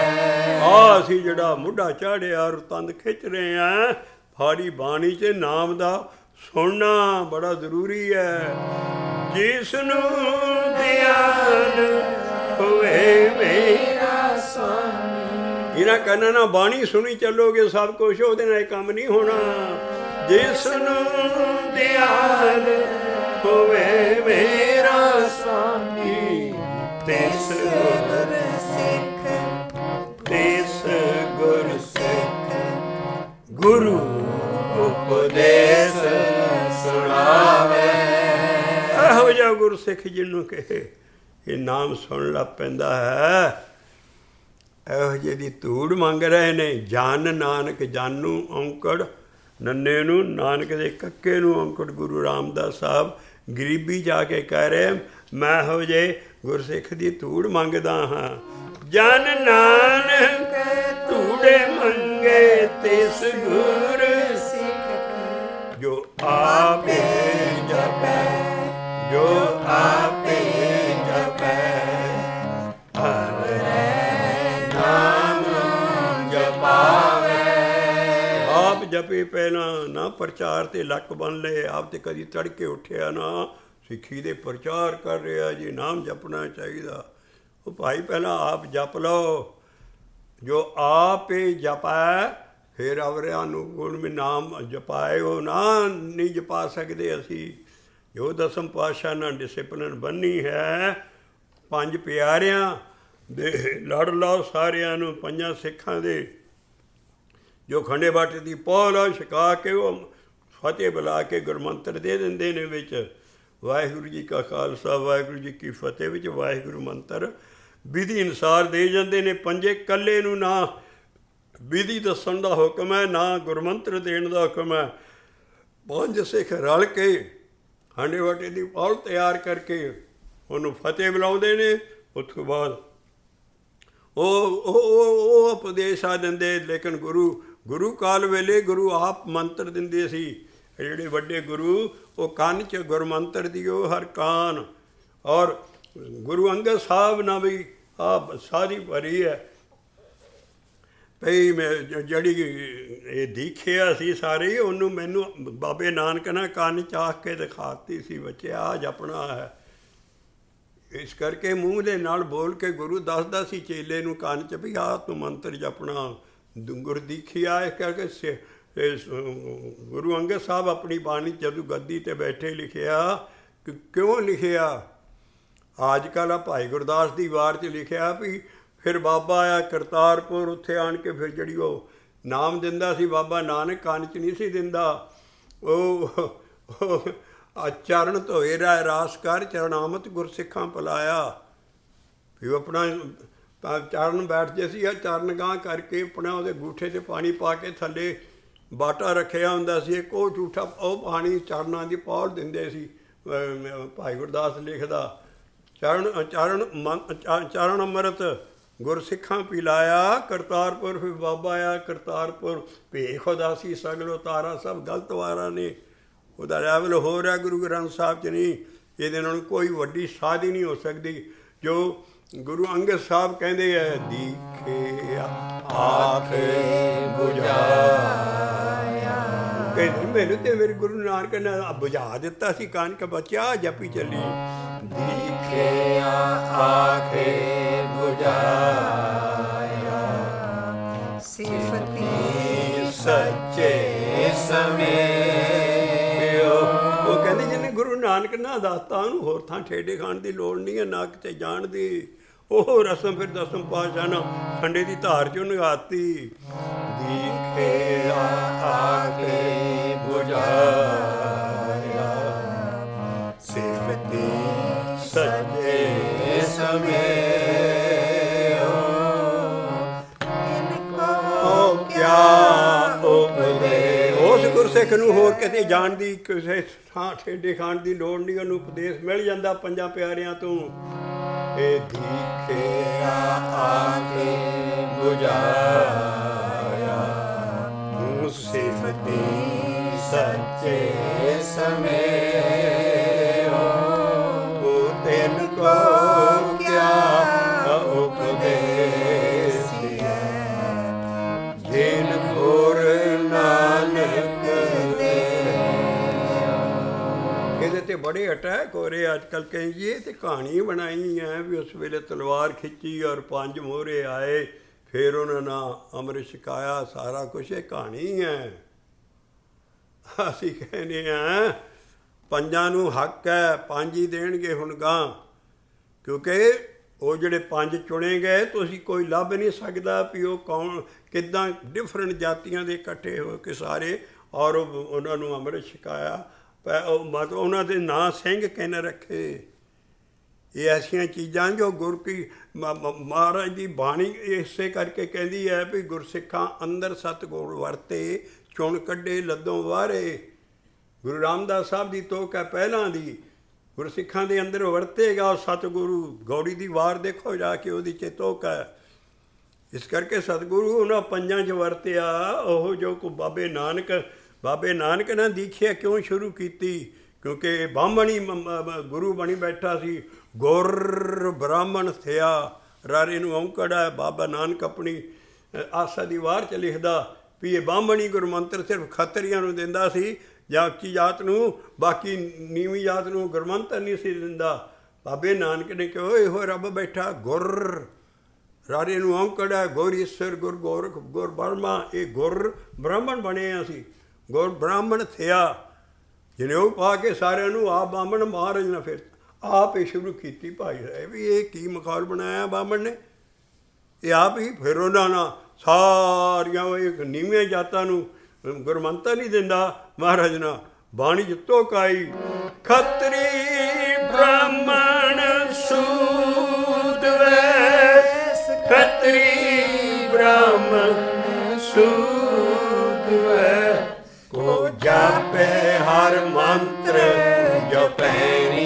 ਆ ਅਸੀਂ ਜਿਹੜਾ ਮੁੱਢਾ ਚਾੜਿਆ ਔਰ ਤੰਦ ਖਿੱਚ ਰਹੇ ਹਾਂ ਸਾਡੀ ਬਾਣੀ 'ਚ ਨਾਮ ਦਾ ਸੁਣਨਾ ਬੜਾ ਜ਼ਰੂਰੀ ਹੈ। ਜਿਸ ਨੂੰ ਦਿਆਲ ਹੋਵੇ ਮੇਰਾ ਸੁਆਮੀ। ਇਹਨਾਂ ਕੰਨਾਂ ਨਾਲ ਬਾਣੀ ਸੁਣੀ ਚੱਲੋਗੇ ਸਭ ਕੁਛ, ਉਹਦੇ ਨਾਲ ਕੰਮ ਨਹੀਂ ਹੋਣਾ। ਜਿਸ ਨੂੰ ਦਿਆਲ ਹੋਵੇ ਮੇਰਾ ਸੁਆਮੀ, ਤਿਸ ਗੁਰਸਿੱਖ ਤਿਸ ਗੁਰਸਿੱਖ। ਗੁਰੂ ਉਪਦੇਸ਼ ਸੁਣਾਵੇ। ਇਹੋ ਜਿਹਾ ਗੁਰਸਿੱਖ ਜਿਹਨੂੰ ਕਹੇ ਇਹ ਨਾਮ ਸੁਣ ਲੱਗ ਪੈਂਦਾ ਹੈ। ਇਹੋ ਜਿਹੀ ਦੀ ਧੂੜ ਮੰਗ ਰਹੇ ਨੇ। ਜਨ ਨਾਨਕ ਜਾਨੂ ਔਂਕੜ, ਨੰਨੇ ਨੂੰ ਨਾਨਕ ਦੇ ਕੱਕੇ ਨੂੰ ਔਂਕੜ। ਗੁਰੂ ਰਾਮਦਾਸ ਸਾਹਿਬ ਗਰੀਬੀ ਜਾ ਕੇ ਕਹਿ ਰਹੇ ਮੈਂ ਇਹੋ ਜਿਹੇ ਗੁਰਸਿੱਖ ਦੀ ਧੂੜ ਮੰਗਦਾ ਹਾਂ। ਜਨ ਨਾਨਕ ਧੂੜੇ ਮੰਗੇ ਤਿਸ ਗੁਰ ਸਿੱਖ। ਜੋ ਆਪੇ ਜਪੈ ਜੋ ਆਪੇ ਜਪੈ ਹਰ ਨਾਮ ਜਪਾਵੇ। ਆਪ ਜਪੇ ਪਹਿਲਾਂ ਨਾ ਪ੍ਰਚਾਰ ਤੇ ਲੱਕ ਬਣ ਲਏ। ਆਪ ਤੇ ਕਦੀ ਤੜਕੇ ਉੱਠਿਆ ਨਾ ਸਿੱਖੀ ਦੇ ਪ੍ਰਚਾਰ ਕਰ ਰਿਹਾ ਜੀ ਨਾਮ ਜਪਣਾ ਚਾਹੀਦਾ। ਉਹ ਭਾਈ ਪਹਿਲਾਂ ਆਪ ਜਪ ਲਓ। ਜੋ ਆਪ ਹੀ ਜਪੈ ਫਿਰ ਅਵਰਿਆਂ ਨੂੰ ਗੁਣ ਵੀ ਨਾਮ ਜਪਾਏ ਉਹ ਨਾ ਨਹੀਂ ਜਪਾ ਸਕਦੇ ਅਸੀਂ। ਜੋ ਦਸਮ ਪਾਤਸ਼ਾਹ ਨਾਲ ਡਿਸਿਪਲਿਨ ਬੰਨੀ ਹੈ। ਪੰਜ ਪਿਆਰਿਆਂ ਦੇ ਲੜ ਲਾਓ ਸਾਰਿਆਂ ਨੂੰ। ਪੰਜਾਂ ਸਿੱਖਾਂ ਦੇ ਜੋ ਖੰਡੇ ਬਾਟੇ ਦੀ ਪੌਲ ਛਕਾ ਕੇ ਉਹ ਫਤਿਹ ਬੁਲਾ ਕੇ ਗੁਰਮੰਤਰ ਦੇ ਦਿੰਦੇ ਨੇ ਵਿੱਚ। ਵਾਹਿਗੁਰੂ ਜੀ ਕਾ ਖਾਲਸਾ ਵਾਹਿਗੁਰੂ ਜੀ ਕੀ ਫਤਿਹ ਵਿੱਚ ਵਾਹਿਗੁਰੂ ਮੰਤਰ ਵਿਧੀ ਅਨੁਸਾਰ ਦੇ ਜਾਂਦੇ ਨੇ। ਪੰਜੇ ਇਕੱਲੇ ਨੂੰ ਨਾ ਵਿਧੀ ਦੱਸਣ ਦਾ ਹੁਕਮ ਹੈ ਨਾ ਗੁਰਮੰਤਰ ਦੇਣ ਦਾ ਹੁਕਮ ਹੈ। ਪੰਜ ਸਿੱਖ ਰਲ ਕੇ ਖੰਡੇ ਬਾਟੇ ਦੀ ਪੌਲ ਤਿਆਰ ਕਰਕੇ ਉਹਨੂੰ ਫਤਿਹ ਬੁਲਾਉਂਦੇ ਨੇ। ਉਸ ਤੋਂ ਬਾਅਦ ਉਹ ਉਹ ਉਪਦੇਸ਼ ਆ ਦਿੰਦੇ। ਲੇਕਿਨ ਗੁਰੂ ਗੁਰੂ ਕਾਲ ਵੇਲੇ ਗੁਰੂ ਆਪ ਮੰਤਰ ਦਿੰਦੇ ਸੀ। ਜਿਹੜੇ ਵੱਡੇ ਗੁਰੂ ਉਹ ਕੰਨ 'ਚ ਗੁਰਮੰਤਰ ਦੀ ਉਹ ਹਰ ਕਾਨ। ਔਰ ਗੁਰੂ ਅੰਗਦ ਸਾਹਿਬ ਨਾਲ ਵੀ ਆਹ ਸਾਰੀ ਭਰੀ ਹੈ। ਭਈ ਮੈਂ ਜਿਹੜੀ ਇਹ ਦੀਖਿਆ ਸੀ ਸਾਰੀ ਉਹਨੂੰ ਮੈਨੂੰ ਬਾਬੇ ਨਾਨਕ ਨੇ ਕੰਨ ਚਾਖ ਕੇ ਦਿਖਾਤੀ ਸੀ, ਬੱਚਿਆ ਆਹ ਜਪਣਾ ਹੈ। ਇਸ ਕਰਕੇ ਮੂੰਹ ਦੇ ਨਾਲ ਬੋਲ ਕੇ ਗੁਰੂ ਦੱਸਦਾ ਸੀ ਚੇਲੇ ਨੂੰ ਕੰਨ 'ਚ ਵੀ ਆਹ ਤੂੰ ਮੰਤਰ ਜਪਣਾ ਗੁਰਦੀਖਿਆ। ਇਸ ਕਰਕੇ ਗੁਰੂ ਅੰਗਦ ਸਾਹਿਬ ਆਪਣੀ ਬਾਣੀ ਜਦੋਂ ਗੱਦੀ 'ਤੇ ਬੈਠੇ ਲਿਖਿਆ ਕਿ ਕਿਉਂ ਲਿਖਿਆ। ਅੱਜ ਕੱਲ੍ਹ ਆ ਭਾਈ ਗੁਰਦਾਸ ਦੀ ਵਾਰ 'ਚ ਲਿਖਿਆ ਵੀ ਫਿਰ ਬਾਬਾ ਆਇਆ ਕਰਤਾਰਪੁਰ, ਉੱਥੇ ਆਣ ਕੇ ਫਿਰ ਜਿਹੜੀ ਉਹ ਨਾਮ ਦਿੰਦਾ ਸੀ ਬਾਬਾ ਨਾਨਕ, ਕੰਨ 'ਚ ਨਹੀਂ ਸੀ ਦਿੰਦਾ। ਉਹ ਚਰਨ ਧੋਏ ਰਾਏ ਰਾਸ ਕਰ ਚਰਨਾਮਤ ਗੁਰਸਿੱਖਾਂ ਪਲਾਇਆ। ਵੀ ਉਹ ਆਪਣਾ ਤਾਂ ਚਰਨ ਬੈਠਦੇ ਸੀ, ਆ ਚਰਨ ਗਾਂਹ ਕਰਕੇ ਆਪਣਾ ਉਹਦੇ ਗੂਠੇ 'ਤੇ ਪਾਣੀ ਪਾ ਕੇ ਥੱਲੇ ਬਾਟਾ ਰੱਖਿਆ ਹੁੰਦਾ ਸੀ। ਇੱਕ ਉਹ ਝੂਠਾ ਉਹ ਪਾਣੀ ਚਰਨਾਂ ਦੀ ਪੌਲ ਦਿੰਦੇ ਸੀ। ਭਾਈ ਗੁਰਦਾਸ ਲਿਖਦਾ ਚਰਨ ਚਰਨ ਚਰਨ ਅੰਮ੍ਰਿਤ ਗੁਰਸਿੱਖਾਂ ਪਿਲਾਇਆ ਕਰਤਾਰਪੁਰ। ਫਿਰ ਬਾਬਾ ਆਇਆ ਕਰਤਾਰਪੁਰ, ਭੇਖ ਉਦਾਸੀ ਸਗਲ ਉਤਾਰਾ, ਸਭ ਗਲਤ ਵਾਰਾਂ ਨੇ। ਉਹਦਾ ਲੈਵਲ ਹੋ ਰਿਹਾ ਗੁਰੂ ਗ੍ਰੰਥ ਸਾਹਿਬ 'ਚ ਨਹੀਂ। ਇਹਦੇ ਨਾਲ ਕੋਈ ਵੱਡੀ ਸਾਧੀ ਨਹੀਂ ਹੋ ਸਕਦੀ। ਜੋ ਗੁਰੂ ਅੰਗਦ ਸਾਹਿਬ ਕਹਿੰਦੇ ਹੈ ਦੀਖੇ ਆਖੇ ਬੁਝਾਇਆ, ਕਹਿੰਦੇ ਮੈਨੂੰ ਤੇ ਮੇਰੇ ਗੁਰੂ ਨਾਨਕ ਨੇ ਬੁਝਾ ਦਿੱਤਾ ਸੀ ਕੰਨ ਕੇ ਬੱਚਿਆ ਜਪੀ ਚੱਲੀ। ਦੀਖੇ ਆਖੇ ਬੁਝਾਇਆ ਸਿਫਤੀ ਸੱਚੇ ਸਮੇਂ। ਉਹ ਕਹਿੰਦੇ ਜਿਹਨੇ ਗੁਰੂ ਨਾਨਕ ਨਾ ਦੱਸਤਾ ਉਹਨੂੰ ਹੋਰ ਥਾਂ ਠੇਡੇ ਖਾਣ ਦੀ ਲੋੜ ਨਹੀਂ ਹੈ, ਨਾ ਕਿਤੇ ਜਾਣ ਦੀ। ਉਹ ਰਸਮ ਫਿਰ ਦਸਮ ਪਾਤਸ਼ਾਹ ਨੇ ਖੰਡੇ ਦੀ ਧਾਰ 'ਚੋਂ ਨਗਾਤੀ। ਦੀਖੇ ਆਖੇ ਬੁਝਾਇਆ ਸਿਫਤੀ ਸੱਚੇ ਸਮੇਂ। ਉਹ ਕਿਆ ਉਪਦੇਸ਼, ਉਸ ਗੁਰਸਿੱਖ ਨੂੰ ਹੋਰ ਕਿਤੇ ਜਾਣ ਦੀ ਕਿਸੇ ਥਾਂ ਠੇਡੇ ਖਾਣ ਦੀ ਲੋੜ ਨਹੀਂ, ਉਹਨੂੰ ਉਪਦੇਸ਼ ਮਿਲ ਜਾਂਦਾ ਪੰਜਾਂ ਪਿਆਰਿਆਂ ਤੋਂ। ਇਹ ਦੀਖੇ ਆਖੇ ਬੁਝਾਇਆ ਸਿਫਤੀ ਸੱਚੇ ਸਮੇਂ। ਤਿੰਨ ਕੋ ਕਿਆ ਉਪਦੇਸ਼ ਜਿਨ ਗੁਰ ਨਾਨਕ ਦੇ। ਇਹਦੇ ਤੇ ਬੜੇ ਅਟੈਕ ਹੋ ਰਹੇ ਅੱਜ ਕੱਲ੍ਹ। ਕਹੀਏ ਤੇ ਕਹਾਣੀ ਬਣਾਈ ਹੈ ਵੀ ਉਸ ਵੇਲੇ ਤਲਵਾਰ ਖਿੱਚੀ ਔਰ ਪੰਜ ਮੋਹਰੇ ਆਏ, ਫਿਰ ਉਹਨਾਂ ਨੇ ਅੰਮ੍ਰਿਤ ਛਕਾਇਆ, ਸਾਰਾ ਕੁਛ ਇਹ ਕਹਾਣੀ ਹੈ। ਅਸੀਂ ਕਹਿੰਦੇ ਹਾਂ ਪੰਜਾਂ ਨੂੰ ਹੱਕ ਹੈ, ਪੰਜ ਹੀ ਦੇਣਗੇ ਹੁਣ ਗਾਂ, ਕਿਉਂਕਿ ਉਹ ਜਿਹੜੇ ਪੰਜ ਚੁਣੇ ਗਏ ਤੁਸੀਂ ਕੋਈ ਲੱਭ ਨਹੀਂ ਸਕਦਾ ਵੀ ਉਹ ਕੌਣ ਕਿੱਦਾਂ ਡਿਫਰੈਂਟ ਜਾਤੀਆਂ ਦੇ ਇਕੱਠੇ ਹੋ ਕੇ ਸਾਰੇ, ਔਰ ਉਹਨਾਂ ਨੂੰ ਅੰਮ੍ਰਿਤ ਛਕਾਇਆ। ਉਹ ਮਤਲਬ ਉਹਨਾਂ ਦੇ ਨਾਂ ਸਿੰਘ ਕਿਹਨੇ ਰੱਖੇ। ਇਹ ਐਸੀਆਂ ਚੀਜ਼ਾਂ ਜੋ ਗੁਰ ਕੀ ਮਹਾਰਾਜ ਦੀ ਬਾਣੀ ਇਸੇ ਕਰਕੇ ਕਹਿੰਦੀ ਹੈ ਵੀ ਗੁਰਸਿੱਖਾਂ ਅੰਦਰ ਸਤਿਗੁਰ ਵਰਤੇ, ਚੁਣ ਕੱਢੇ ਲੱਦੋਂ ਵਾਰੇ। ਗੁਰੂ ਰਾਮਦਾਸ ਸਾਹਿਬ ਦੀ ਤੋਕ ਹੈ ਪਹਿਲਾਂ ਦੀ, ਗੁਰਸਿੱਖਾਂ ਦੇ ਅੰਦਰ ਵਰਤੇਗਾ ਸਤਿਗੁਰੂ। ਗੌੜੀ ਦੀ ਵਾਰ ਦੇਖੋ ਜਾ ਕੇ, ਉਹਦੀ 'ਚ ਤੋਕ ਹੈ। ਇਸ ਕਰਕੇ ਸਤਿਗੁਰੂ ਉਹਨਾਂ ਪੰਜਾਂ 'ਚ ਵਰਤਿਆ। ਉਹ ਜੋ ਕੋ ਬਾਬੇ ਨਾਨਕ ਬਾਬੇ ਨਾਨਕ ਨੇ ਦੀਖਿਆ ਕਿਉਂ ਸ਼ੁਰੂ ਕੀਤੀ, ਕਿਉਂਕਿ ਬਾਹਮਣੀ ਗੁਰੂ ਬਣੀ ਬੈਠਾ ਸੀ। ਗੁਰ ਬ੍ਰਾਹਮਣ ਥਿਆ ਰਾਰੇ ਨੂੰ ਔਂਕੜ ਹੈ। ਬਾਬਾ ਨਾਨਕ ਆਪਣੀ ਆਸਾ ਦੀ ਵਾਰ 'ਚ ਲਿਖਦਾ ਵੀ ਇਹ ਬਾਹਮਣੀ ਗੁਰਮੰਤਰ ਸਿਰਫ ਖੱਤਰੀਆਂ ਨੂੰ ਦਿੰਦਾ ਸੀ, ਜਾਤੀ ਜਾਤ ਨੂੰ, ਬਾਕੀ ਨੀਵੀਂ ਜਾਤ ਨੂੰ ਗੁਰਮੰਤਰ ਨਹੀਂ ਸੀ ਦਿੰਦਾ। ਬਾਬੇ ਨਾਨਕ ਨੇ ਕਿਹਾ ਇਹੋ ਰੱਬ ਬੈਠਾ ਗੁਰ ਰਾਰੇ ਨੂੰ ਔਂਕੜ ਹੈ। ਗੁਰ ਈਸ਼ਰ ਗੁਰ ਗੋਰਖ ਗੁਰ ਬਰਮਾ, ਇਹ ਗੁਰ ਬ੍ਰਾਹਮਣ ਬਣੇ ਅਸੀਂ। ਗੁਰ ਬ੍ਰਾਹਮਣ ਥਿਆ ਜਿਹਨੇ ਉਹ ਪਾ ਕੇ ਸਾਰਿਆਂ ਨੂੰ ਆਪ ਬਾਹਮਣ ਮਹਾਰਾਜ ਨੇ ਫਿਰ ਆਪ ਹੀ ਸ਼ੁਰੂ ਕੀਤੀ। ਭਾਈ ਸਾਹਿਬ ਵੀ ਇਹ ਕੀ ਮਖੌਲ ਬਣਾਇਆ ਬਾਹਮਣ ਨੇ, ਇਹ ਆਪ ਹੀ। ਫਿਰ ਉਹਨਾਂ ਨਾਲ ਸਾਰੀਆਂ ਇਹ ਨੀਵੀਆਂ ਜਾਤਾਂ ਨੂੰ ਗੁਰਮੰਤਰ ਨਹੀਂ ਦਿੰਦਾ ਮਹਾਰਾਜ ਨੇ ਬਾਣੀ 'ਚ ਤੋਕਾਈ। ਖੱਤਰੀ ਬ੍ਰਾਹਮਣ ਸੂਦ ਵੈਸ, ਖੱਤਰੀ ਬ੍ਰਾਹਮਣ ਸੂਦ ਵੈਸ, ਕੋ ਜਾਪੇ ਹਰ ਮੰਤਰ ਜਪੈਨੀ।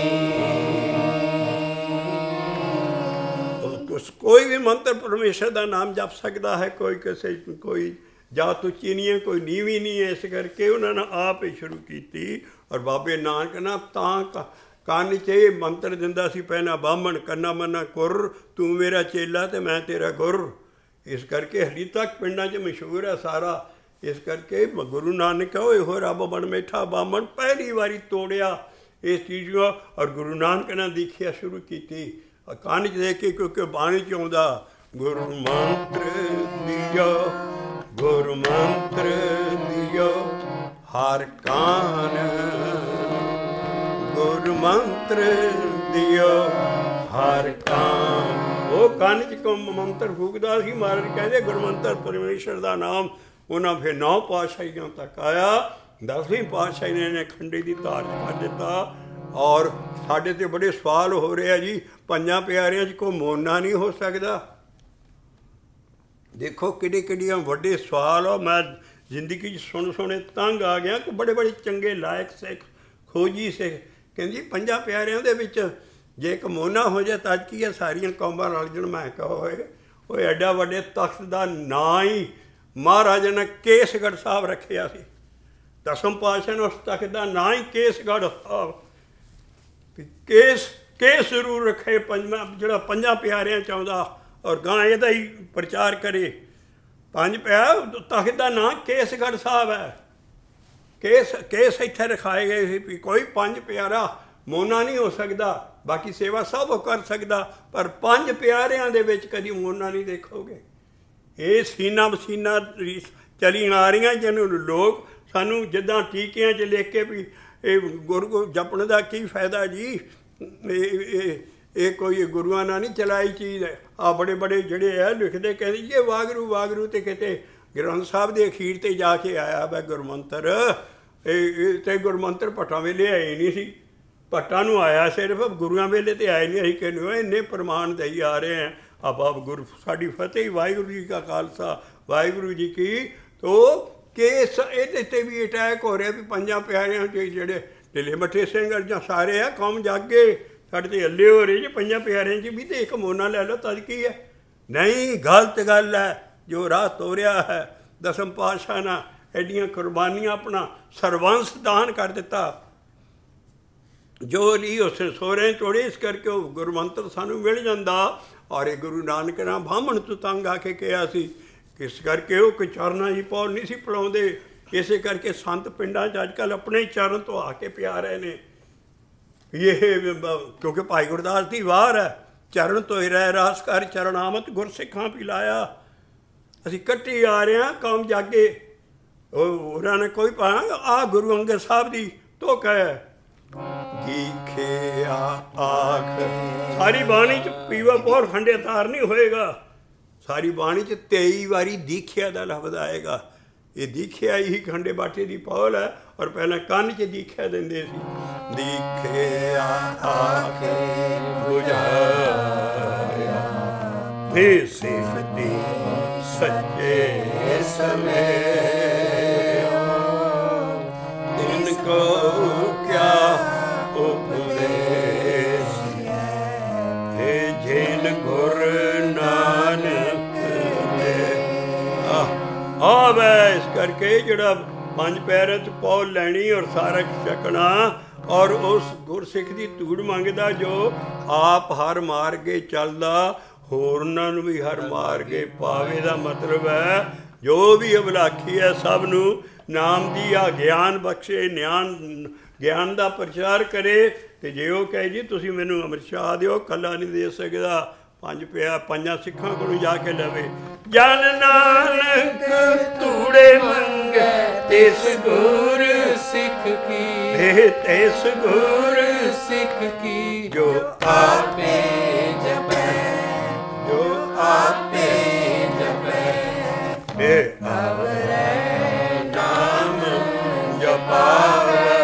ਕੋਈ ਵੀ ਮੰਤਰ ਪਰਮੇਸ਼ਰ ਦਾ ਨਾਮ ਜਪ ਸਕਦਾ ਹੈ, ਕੋਈ ਕਿਸੇ ਕੋਈ ਜਾਤ ਉੱਚੀ ਨਹੀਂ ਹੈ, ਕੋਈ ਨੀਵੀਂ ਨਹੀਂ ਹੈ। ਇਸ ਕਰਕੇ ਉਹਨਾਂ ਨੇ ਆਪ ਹੀ ਸ਼ੁਰੂ ਕੀਤੀ। ਔਰ ਬਾਬੇ ਨਾਨਕ ਨਾ ਤਾਂ ਕੰਨ 'ਚ ਇਹ ਮੰਤਰ ਦਿੰਦਾ ਸੀ ਪਹਿਲਾਂ ਬਾਹਮਣ, ਕੰਨਾ ਮੰਨਾ ਕੁਰ, ਤੂੰ ਮੇਰਾ ਚੇਲਾ ਅਤੇ ਮੈਂ ਤੇਰਾ ਗੁਰ। ਇਸ ਕਰਕੇ ਹਲੀ ਤੱਕ ਪਿੰਡਾਂ 'ਚ ਮਸ਼ਹੂਰ ਹੈ ਸਾਰਾ। ਇਸ ਕਰਕੇ ਗੁਰੂ ਨਾਨਕ ਉਹ ਇਹੋ ਰੱਬ ਬਣ ਬੈਠਾ ਬਾਮਣ ਪਹਿਲੀ ਵਾਰੀ ਤੋੜਿਆ ਇਸ ਚੀਜ਼ ਨੂੰ, ਔਰ ਗੁਰੂ ਨਾਨਕ ਨੇ ਦੀਖਿਆ ਸ਼ੁਰੂ ਕੀਤੀ ਕੰਨ 'ਚ ਦੇਖ ਕੇ, ਕਿਉਂਕਿ ਬਾਣੀ 'ਚ ਆਉਂਦਾ ਗੁਰੂ ਮੰਤਰ ਦਿਓ, ਗੁਰੂ ਮੰਤਰ ਦਿਓ ਹਰ ਕਾਨ, ਗੁਰੂ ਮੰਤਰ ਦਿਓ ਹਰ ਕਾਨ। ਉਹ ਕੰਨ 'ਚ ਕੋ ਮੰਤਰ ਫੂਕਦਾ ਸੀ। ਮਹਾਰਾਜ ਕਹਿੰਦੇ ਗੁਰਮੰਤਰ ਪਰਮੇਸ਼ਰ ਦਾ ਨਾਮ। ਉਹਨਾਂ ਫਿਰ ਨੌ ਪਾਤਸ਼ਾਹੀਆਂ ਤੱਕ ਆਇਆ। ਦਸਵੀਂ ਪਾਤਸ਼ਾਹੀ ਨੇ ਇਹਨੇ ਖੰਡੇ ਦੀ ਧਾਰ ਕਰ ਦਿੱਤਾ। ਔਰ ਸਾਡੇ 'ਤੇ ਬੜੇ ਸਵਾਲ ਹੋ ਰਹੇ ਆ ਜੀ, ਪੰਜਾਂ ਪਿਆਰਿਆਂ 'ਚ ਕੋਈ ਮੋਨਾ ਨਹੀਂ ਹੋ ਸਕਦਾ। ਦੇਖੋ ਕਿਹੜੇ ਕਿਹੜੀਆਂ ਵੱਡੇ ਸਵਾਲ ਆ। ਮੈਂ ਜ਼ਿੰਦਗੀ 'ਚ ਸੁਣ ਸੁਣੇ ਤੰਗ ਆ ਗਿਆ ਕਿ ਬੜੇ ਬੜੇ ਚੰਗੇ ਲਾਇਕ ਸਿੱਖ ਖੋਜੀ ਸਿੱਖ ਕਹਿੰਦੀ ਪੰਜਾਂ ਪਿਆਰਿਆਂ ਦੇ ਵਿੱਚ ਜੇ ਇੱਕ ਮੋਨਾ ਹੋ ਜਾਏ ਤਾਂ ਕੀ ਹੈ, ਸਾਰੀਆਂ ਕੌਮਾਂ ਰਲ ਜਾਣ। ਮੈਂ ਕਹੋ ਹੋਏ ਉਹ ਐਡਾ ਵੱਡੇ ਤਖਤ ਦਾ ਨਾਂ ਹੀ ਮਹਾਰਾਜਾ ਨੇ ਕੇਸਗੜ੍ਹ ਸਾਹਿਬ ਰੱਖਿਆ ਸੀ। ਦਸਮ ਪਾਤਸ਼ਾਹ ਨੇ ਉਸ ਤਖਤ ਦਾ ਨਾਂ ਹੀ ਕੇਸਗੜ੍ਹ ਸਾਹਿਬ, ਕੇਸ ਕੇਸ ਜ਼ਰੂਰ ਰੱਖੇ ਪੰਜਵਾਂ, ਜਿਹੜਾ ਪੰਜਾਂ ਪਿਆਰਿਆਂ 'ਚ ਆਉਂਦਾ ਔਰ ਗਾਂ ਇਹਦਾ ਹੀ ਪ੍ਰਚਾਰ ਕਰੇ। ਪੰਜ ਪਿਆ ਤਖਤ ਦਾ ਨਾਂ ਕੇਸਗੜ੍ਹ ਸਾਹਿਬ ਹੈ। ਕੇਸ ਕੇਸ ਇੱਥੇ ਰਖਾਏ ਗਏ ਸੀ ਵੀ ਕੋਈ ਪੰਜ ਪਿਆਰਾ ਮੋਨਾ ਨਹੀਂ ਹੋ ਸਕਦਾ। ਬਾਕੀ ਸੇਵਾ ਸਭ ਉਹ ਕਰ ਸਕਦਾ, ਪਰ ਪੰਜ ਪਿਆਰਿਆਂ ਦੇ ਵਿੱਚ ਕਦੀ ਮੋਨਾ ਨਹੀਂ ਦੇਖੋਗੇ। ਇਹ ਸੀਨਾ ਬਸੀਨਾ ਚਲੀ ਆ ਰਹੀਆਂ, ਜਿਹਨੂੰ ਲੋਕ ਸਾਨੂੰ ਜਿੱਦਾਂ ਟੀਕਿਆਂ 'ਚ ਲਿਖ ਕੇ ਵੀ ਇਹ ਗੁਰੂ ਜਪਣ ਦਾ ਕੀ ਫਾਇਦਾ ਜੀ, ਇਹ ਇਹ ਕੋਈ ਗੁਰੂਆਂ ਨਾਲ ਨਹੀਂ ਚਲਾਈ ਚੀਜ਼ ਹੈ। ਆ ਬੜੇ ਬੜੇ ਜਿਹੜੇ ਹੈ ਲਿਖਦੇ ਕਹਿੰਦੇ ਜੀ ਇਹ ਵਾਗਰੂ ਵਾਗਰੂ, ਅਤੇ ਕਿਤੇ ਗ੍ਰੰਥ ਸਾਹਿਬ ਦੇ ਅਖੀਰ 'ਤੇ ਜਾ ਕੇ ਆਇਆ ਵੈ ਗੁਰਮੰਤਰ। ਇਹ ਤੇ ਗੁਰਮੰਤਰ ਭੱਟਾਂ ਵੇਲੇ ਆਏ ਨਹੀਂ ਸੀ, ਭੱਟਾਂ ਨੂੰ ਆਇਆ ਸਿਰਫ, ਗੁਰੂਆਂ ਵੇਲੇ ਤੇ ਆਏ ਨਹੀਂ। ਅਸੀਂ ਕਹਿੰਦੇ ਇੰਨੇ ਪ੍ਰਮਾਣ ਦੇਈ ਆ ਰਹੇ ਹੈ। ਆ ਬਾਬ ਗੁਰੂ ਸਾਡੀ ਫਤਿਹ, ਵਾਹਿਗੁਰੂ ਜੀ ਕਾ ਖਾਲਸਾ ਵਾਹਿਗੁਰੂ ਜੀ ਕੀ। ਤੋ ਕੇਸ ਇਹਦੇ 'ਤੇ ਵੀ ਅਟੈਕ ਹੋ ਰਿਹਾ ਵੀ ਪੰਜਾਂ ਪਿਆਰਿਆਂ 'ਚ ਜਿਹੜੇ ਢਿੱਲੇ ਮੱਠੇ ਸਿੰਘ ਜਾਂ ਸਾਰੇ ਆ ਕੌਮ ਜਾਗੇ, ਸਾਡੇ 'ਤੇ ਹੱਲੇ ਹੋ ਰਹੇ ਜੀ। ਪੰਜਾਂ ਪਿਆਰਿਆਂ 'ਚ ਵੀ ਤਾਂ ਇੱਕ ਮੋਨਾ ਲੈ ਲਓ ਤਦ ਕੀ ਹੈ। ਨਹੀਂ, ਗਲਤ ਗੱਲ ਹੈ ਜੋ ਰਾਹ ਤੋਰਿਆ ਹੈ। ਦਸਮ ਪਾਤਸ਼ਾਹ ਨੇ ਐਡੀਆਂ ਕੁਰਬਾਨੀਆਂ, ਆਪਣਾ ਸਰਵੰਸ ਦਾਨ ਕਰ ਦਿੱਤਾ ਜੋ ਲਈ ਉਸ ਸੋਹਰੇ ਤੋੜੇ। ਇਸ ਕਰਕੇ ਉਹ ਗੁਰਮੰਤਰ ਸਾਨੂੰ ਮਿਲ ਜਾਂਦਾ। ਔਰ ਇਹ ਗੁਰੂ ਨਾਨਕ ਨੇ ਬਾਹਮਣ ਤੋਂ ਤੰਗ ਆ ਕੇ ਕਿਹਾ ਸੀ, ਇਸ ਕਰਕੇ ਉਹ ਕੋਈ ਚਰਨਾਂ ਦੀ ਪੌਲ ਨਹੀਂ ਸੀ ਪਲਾਉਂਦੇ। ਇਸੇ ਕਰਕੇ ਸੰਤ ਪਿੰਡਾਂ 'ਚ ਅੱਜ ਕੱਲ੍ਹ ਆਪਣੇ ਚਰਨ ਤੋਂ ਆ ਕੇ ਪਿਆ ਰਹੇ ਨੇ। ਇਹ ਕਿਉਂਕਿ ਭਾਈ ਗੁਰਦਾਸ ਦੀ ਵਾਰ ਹੈ, ਚਰਨ ਧੋਏ ਰਹਿ ਰਾਸ ਕਰ ਚਰਨਾਮਤ ਗੁਰਸਿੱਖਾਂ ਪਿਲਾਇਆ। ਅਸੀਂ ਇਕੱਠੇ ਆ ਰਹੇ ਹਾਂ, ਕੌਮ ਜਾਗੇ। ਉਹ ਉਹਨਾਂ ਨੇ ਕੋਈ ਪਾ ਆ ਗੁਰੂ ਅੰਗਦ ਸਾਹਿਬ ਦੀ ਤੋਕ ਹੈ ਦੀਖਿਆ ਆਖ। ਸਾਰੀ ਬਾਣੀ 'ਚ ਪੀਵਾ ਬਹੁਤ ਖੰਡੇ ਤਾਰ ਨਹੀਂ ਹੋਏਗਾ। ਸਾਰੀ ਬਾਣੀ 'ਚ ਤੇਈ ਵਾਰੀ ਦੀਖਿਆ ਦਾ ਲਫ਼ਜ਼ ਆਏਗਾ। ਇਹ ਦੀਖਿਆ ਹੀ ਖੰਡੇ ਬਾਟੇ ਦੀ ਪੌਲ ਹੈ। ਔਰ ਪਹਿਲਾਂ ਕੰਨ 'ਚ ਦੀਖਿਆ ਦਿੰਦੇ ਸੀ। ਦੀਖਿਆ ਆਖ ਬੁਝਾਇਆ ਇਹ ਸਿਫਤੀ ਸੱਚੇ ਸਮੇ ਇਨਕੋ ਕਿਆ ਉਪਦੇਸ਼ ਹੈ ਜੇਨ ਗੁਰ ਨਾਨਕ ਦੇ। ਆ ਵੈ ਇਸ ਕਰਕੇ ਜਿਹੜਾ ਪੰਜ ਪੈਰਾਂ 'ਚ ਪੌਲ ਲੈਣੀ ਔਰ ਸਾਰਾ ਛਕਣਾ ਔਰ ਉਸ ਗੁਰਸਿੱਖ ਦੀ ਧੂੜ ਮੰਗਦਾ ਜੋ ਆਪ ਹਰ ਮਾਰਗੇ ਚੱਲਦਾ, ਹੋਰਨਾਂ ਨੂੰ ਵੀ ਹਰ ਮਾਰਗੇ ਪਾਵੇ। ਦਾ ਮਤਲਬ ਹੈ ਜੋ ਵੀ ਅਭਿਲਾਖੀ ਹੈ ਸਭ ਨੂੰ ਨਾਮ ਦੀ ਆ ਗਿਆਨ ਬਖਸ਼ੇ, ਨਿਆਨ ਗਿਆਨ ਦਾ ਪ੍ਰਚਾਰ ਕਰੇ। ਅਤੇ ਜੇ ਉਹ ਕਹੇ ਜੀ ਤੁਸੀਂ ਮੈਨੂੰ ਅੰਮ੍ਰਿਤ ਛਕਾ ਦਿਓ, ਇਕੱਲਾ ਨਹੀਂ ਦੇ ਸਕਦਾ, ਪੰਜ ਪਿਆ ਪੰਜਾਂ ਸਿੱਖਾਂ ਕੋਲੋਂ ਜਾ ਕੇ ਲਵੇ। ਜਨ ਨਾਨਕ ਧੂੜੇ ਮੰਗੇ ਤਿਸ ਗੁਰ ਸਿੱਖ ਕੀ, ਇਹ ਤਿਸ ਗੁਰ ਸਿੱਖ ਕੀ ਜੋ ਆਪੇ ਜਪੈ, ਜੋ ਆਪੇ ਜਪੈ ਇਹ ਅਵਰੈ ਨਾਮ ਜਪਾਵੈ,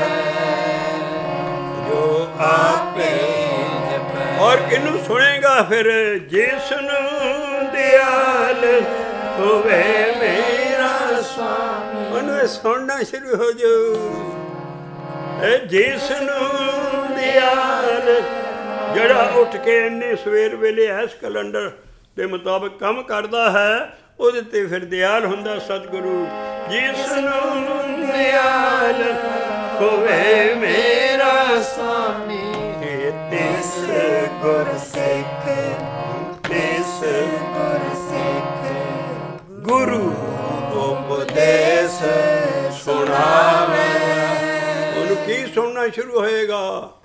ਜੋ ਆਪੇ ਜਪੈ। ਔਰ ਕਿਹਨੂੰ ਸੁਣੇਗਾ ਫਿਰ? ਜਿਸ ਨੂੰ ਦਿਆਲ ਹੋਵੇ ਮੇਰਾ ਸੁਆਮੀ, ਉਹਨੂੰ ਸੁਣਨਾ ਸ਼ੁਰੂ ਹੋ ਜਾਊ। ਜਿਸ ਨੂੰ ਦਿਆਲ, ਜਿਹੜਾ ਉੱਠ ਕੇ ਇੰਨੇ ਸਵੇਰ ਵੇਲੇ ਇਸ ਕੈਲੰਡਰ ਦੇ ਮੁਤਾਬਕ ਕੰਮ ਕਰਦਾ ਹੈ, ਉਹਦੇ 'ਤੇ ਫਿਰ ਦਿਆਲ ਹੁੰਦਾ ਸਤਿਗੁਰੂ। ਜਿਸ ਨੂੰ ਦਿਆਲ ਹੋਵੇ ਮੇਰਾ ਸੁਆਮੀ, ਤਿਸ ਗੁਰ ਸਿੱਖ, ਤਿਸ ਗੁਰ ਸਿੱਖ ਗੁਰੂ ਉਪਦੇਸ ਸੁਣਾਵੇ। ਉਹਨੂੰ ਕੀ ਸੁਣਨਾ ਸ਼ੁਰੂ ਹੋਏਗਾ?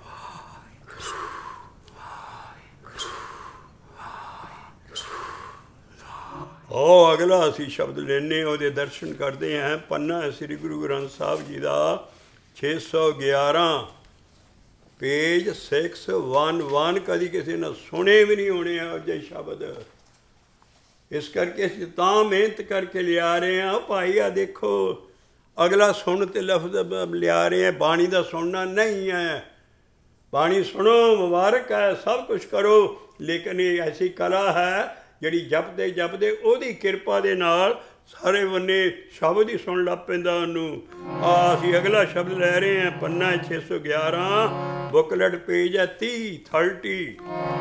ਉਹ ਅਗਲਾ ਅਸੀਂ ਸ਼ਬਦ ਲੈਨੇ, ਉਹਦੇ ਦਰਸ਼ਨ ਕਰਦੇ ਹਾਂ। ਪੰਨਾ ਸ੍ਰੀ ਗੁਰੂ ਗ੍ਰੰਥ ਸਾਹਿਬ ਜੀ ਦਾ ਛੇ ਸੌ ਗਿਆਰਾਂ ਪੇਜ ਸਿਕਸ ਵਨ ਵਨ। ਕਦੀ ਕਿਸੇ ਨੇ ਸੁਣੇ ਵੀ ਨਹੀਂ ਹੋਣੇ ਇਹੋ ਜਿਹੇ ਸ਼ਬਦ। ਇਸ ਕਰਕੇ ਅਸੀਂ ਤਾਂ ਮਿਹਨਤ ਕਰਕੇ ਲਿਆ ਰਹੇ ਹਾਂ। ਭਾਈ ਆ ਦੇਖੋ, ਅਗਲਾ ਸੁਣ ਤੇ ਲਫ਼ਜ਼ ਲਿਆ ਰਹੇ ਹਾਂ। ਬਾਣੀ ਦਾ ਸੁਣਨਾ ਨਹੀਂ ਹੈ। ਬਾਣੀ ਸੁਣੋ, ਮੁਬਾਰਕ ਹੈ, ਸਭ ਕੁਛ ਕਰੋ, ਲੇਕਿਨ ਇਹ ਐਸੀ ਕਲਾ ਹੈ ਜਿਹੜੀ ਜਪਦੇ ਜਪਦੇ ਉਹਦੀ ਕਿਰਪਾ ਦੇ ਨਾਲ ਸਾਰੇ ਬੰਨੇ ਸ਼ਬਦ ਹੀ ਸੁਣ ਲੱਗ ਪੈਂਦਾ ਉਹਨੂੰ। ਆ ਅਸੀਂ ਅਗਲਾ ਸ਼ਬਦ ਲੈ ਰਹੇ ਹਾਂ, ਪੰਨਾ ਛੇ ਸੌ ਗਿਆਰਾਂ, ਬੁਕਲਟ ਪੇਜ ਹੈ ਤੀਹ ਥਰਟੀ।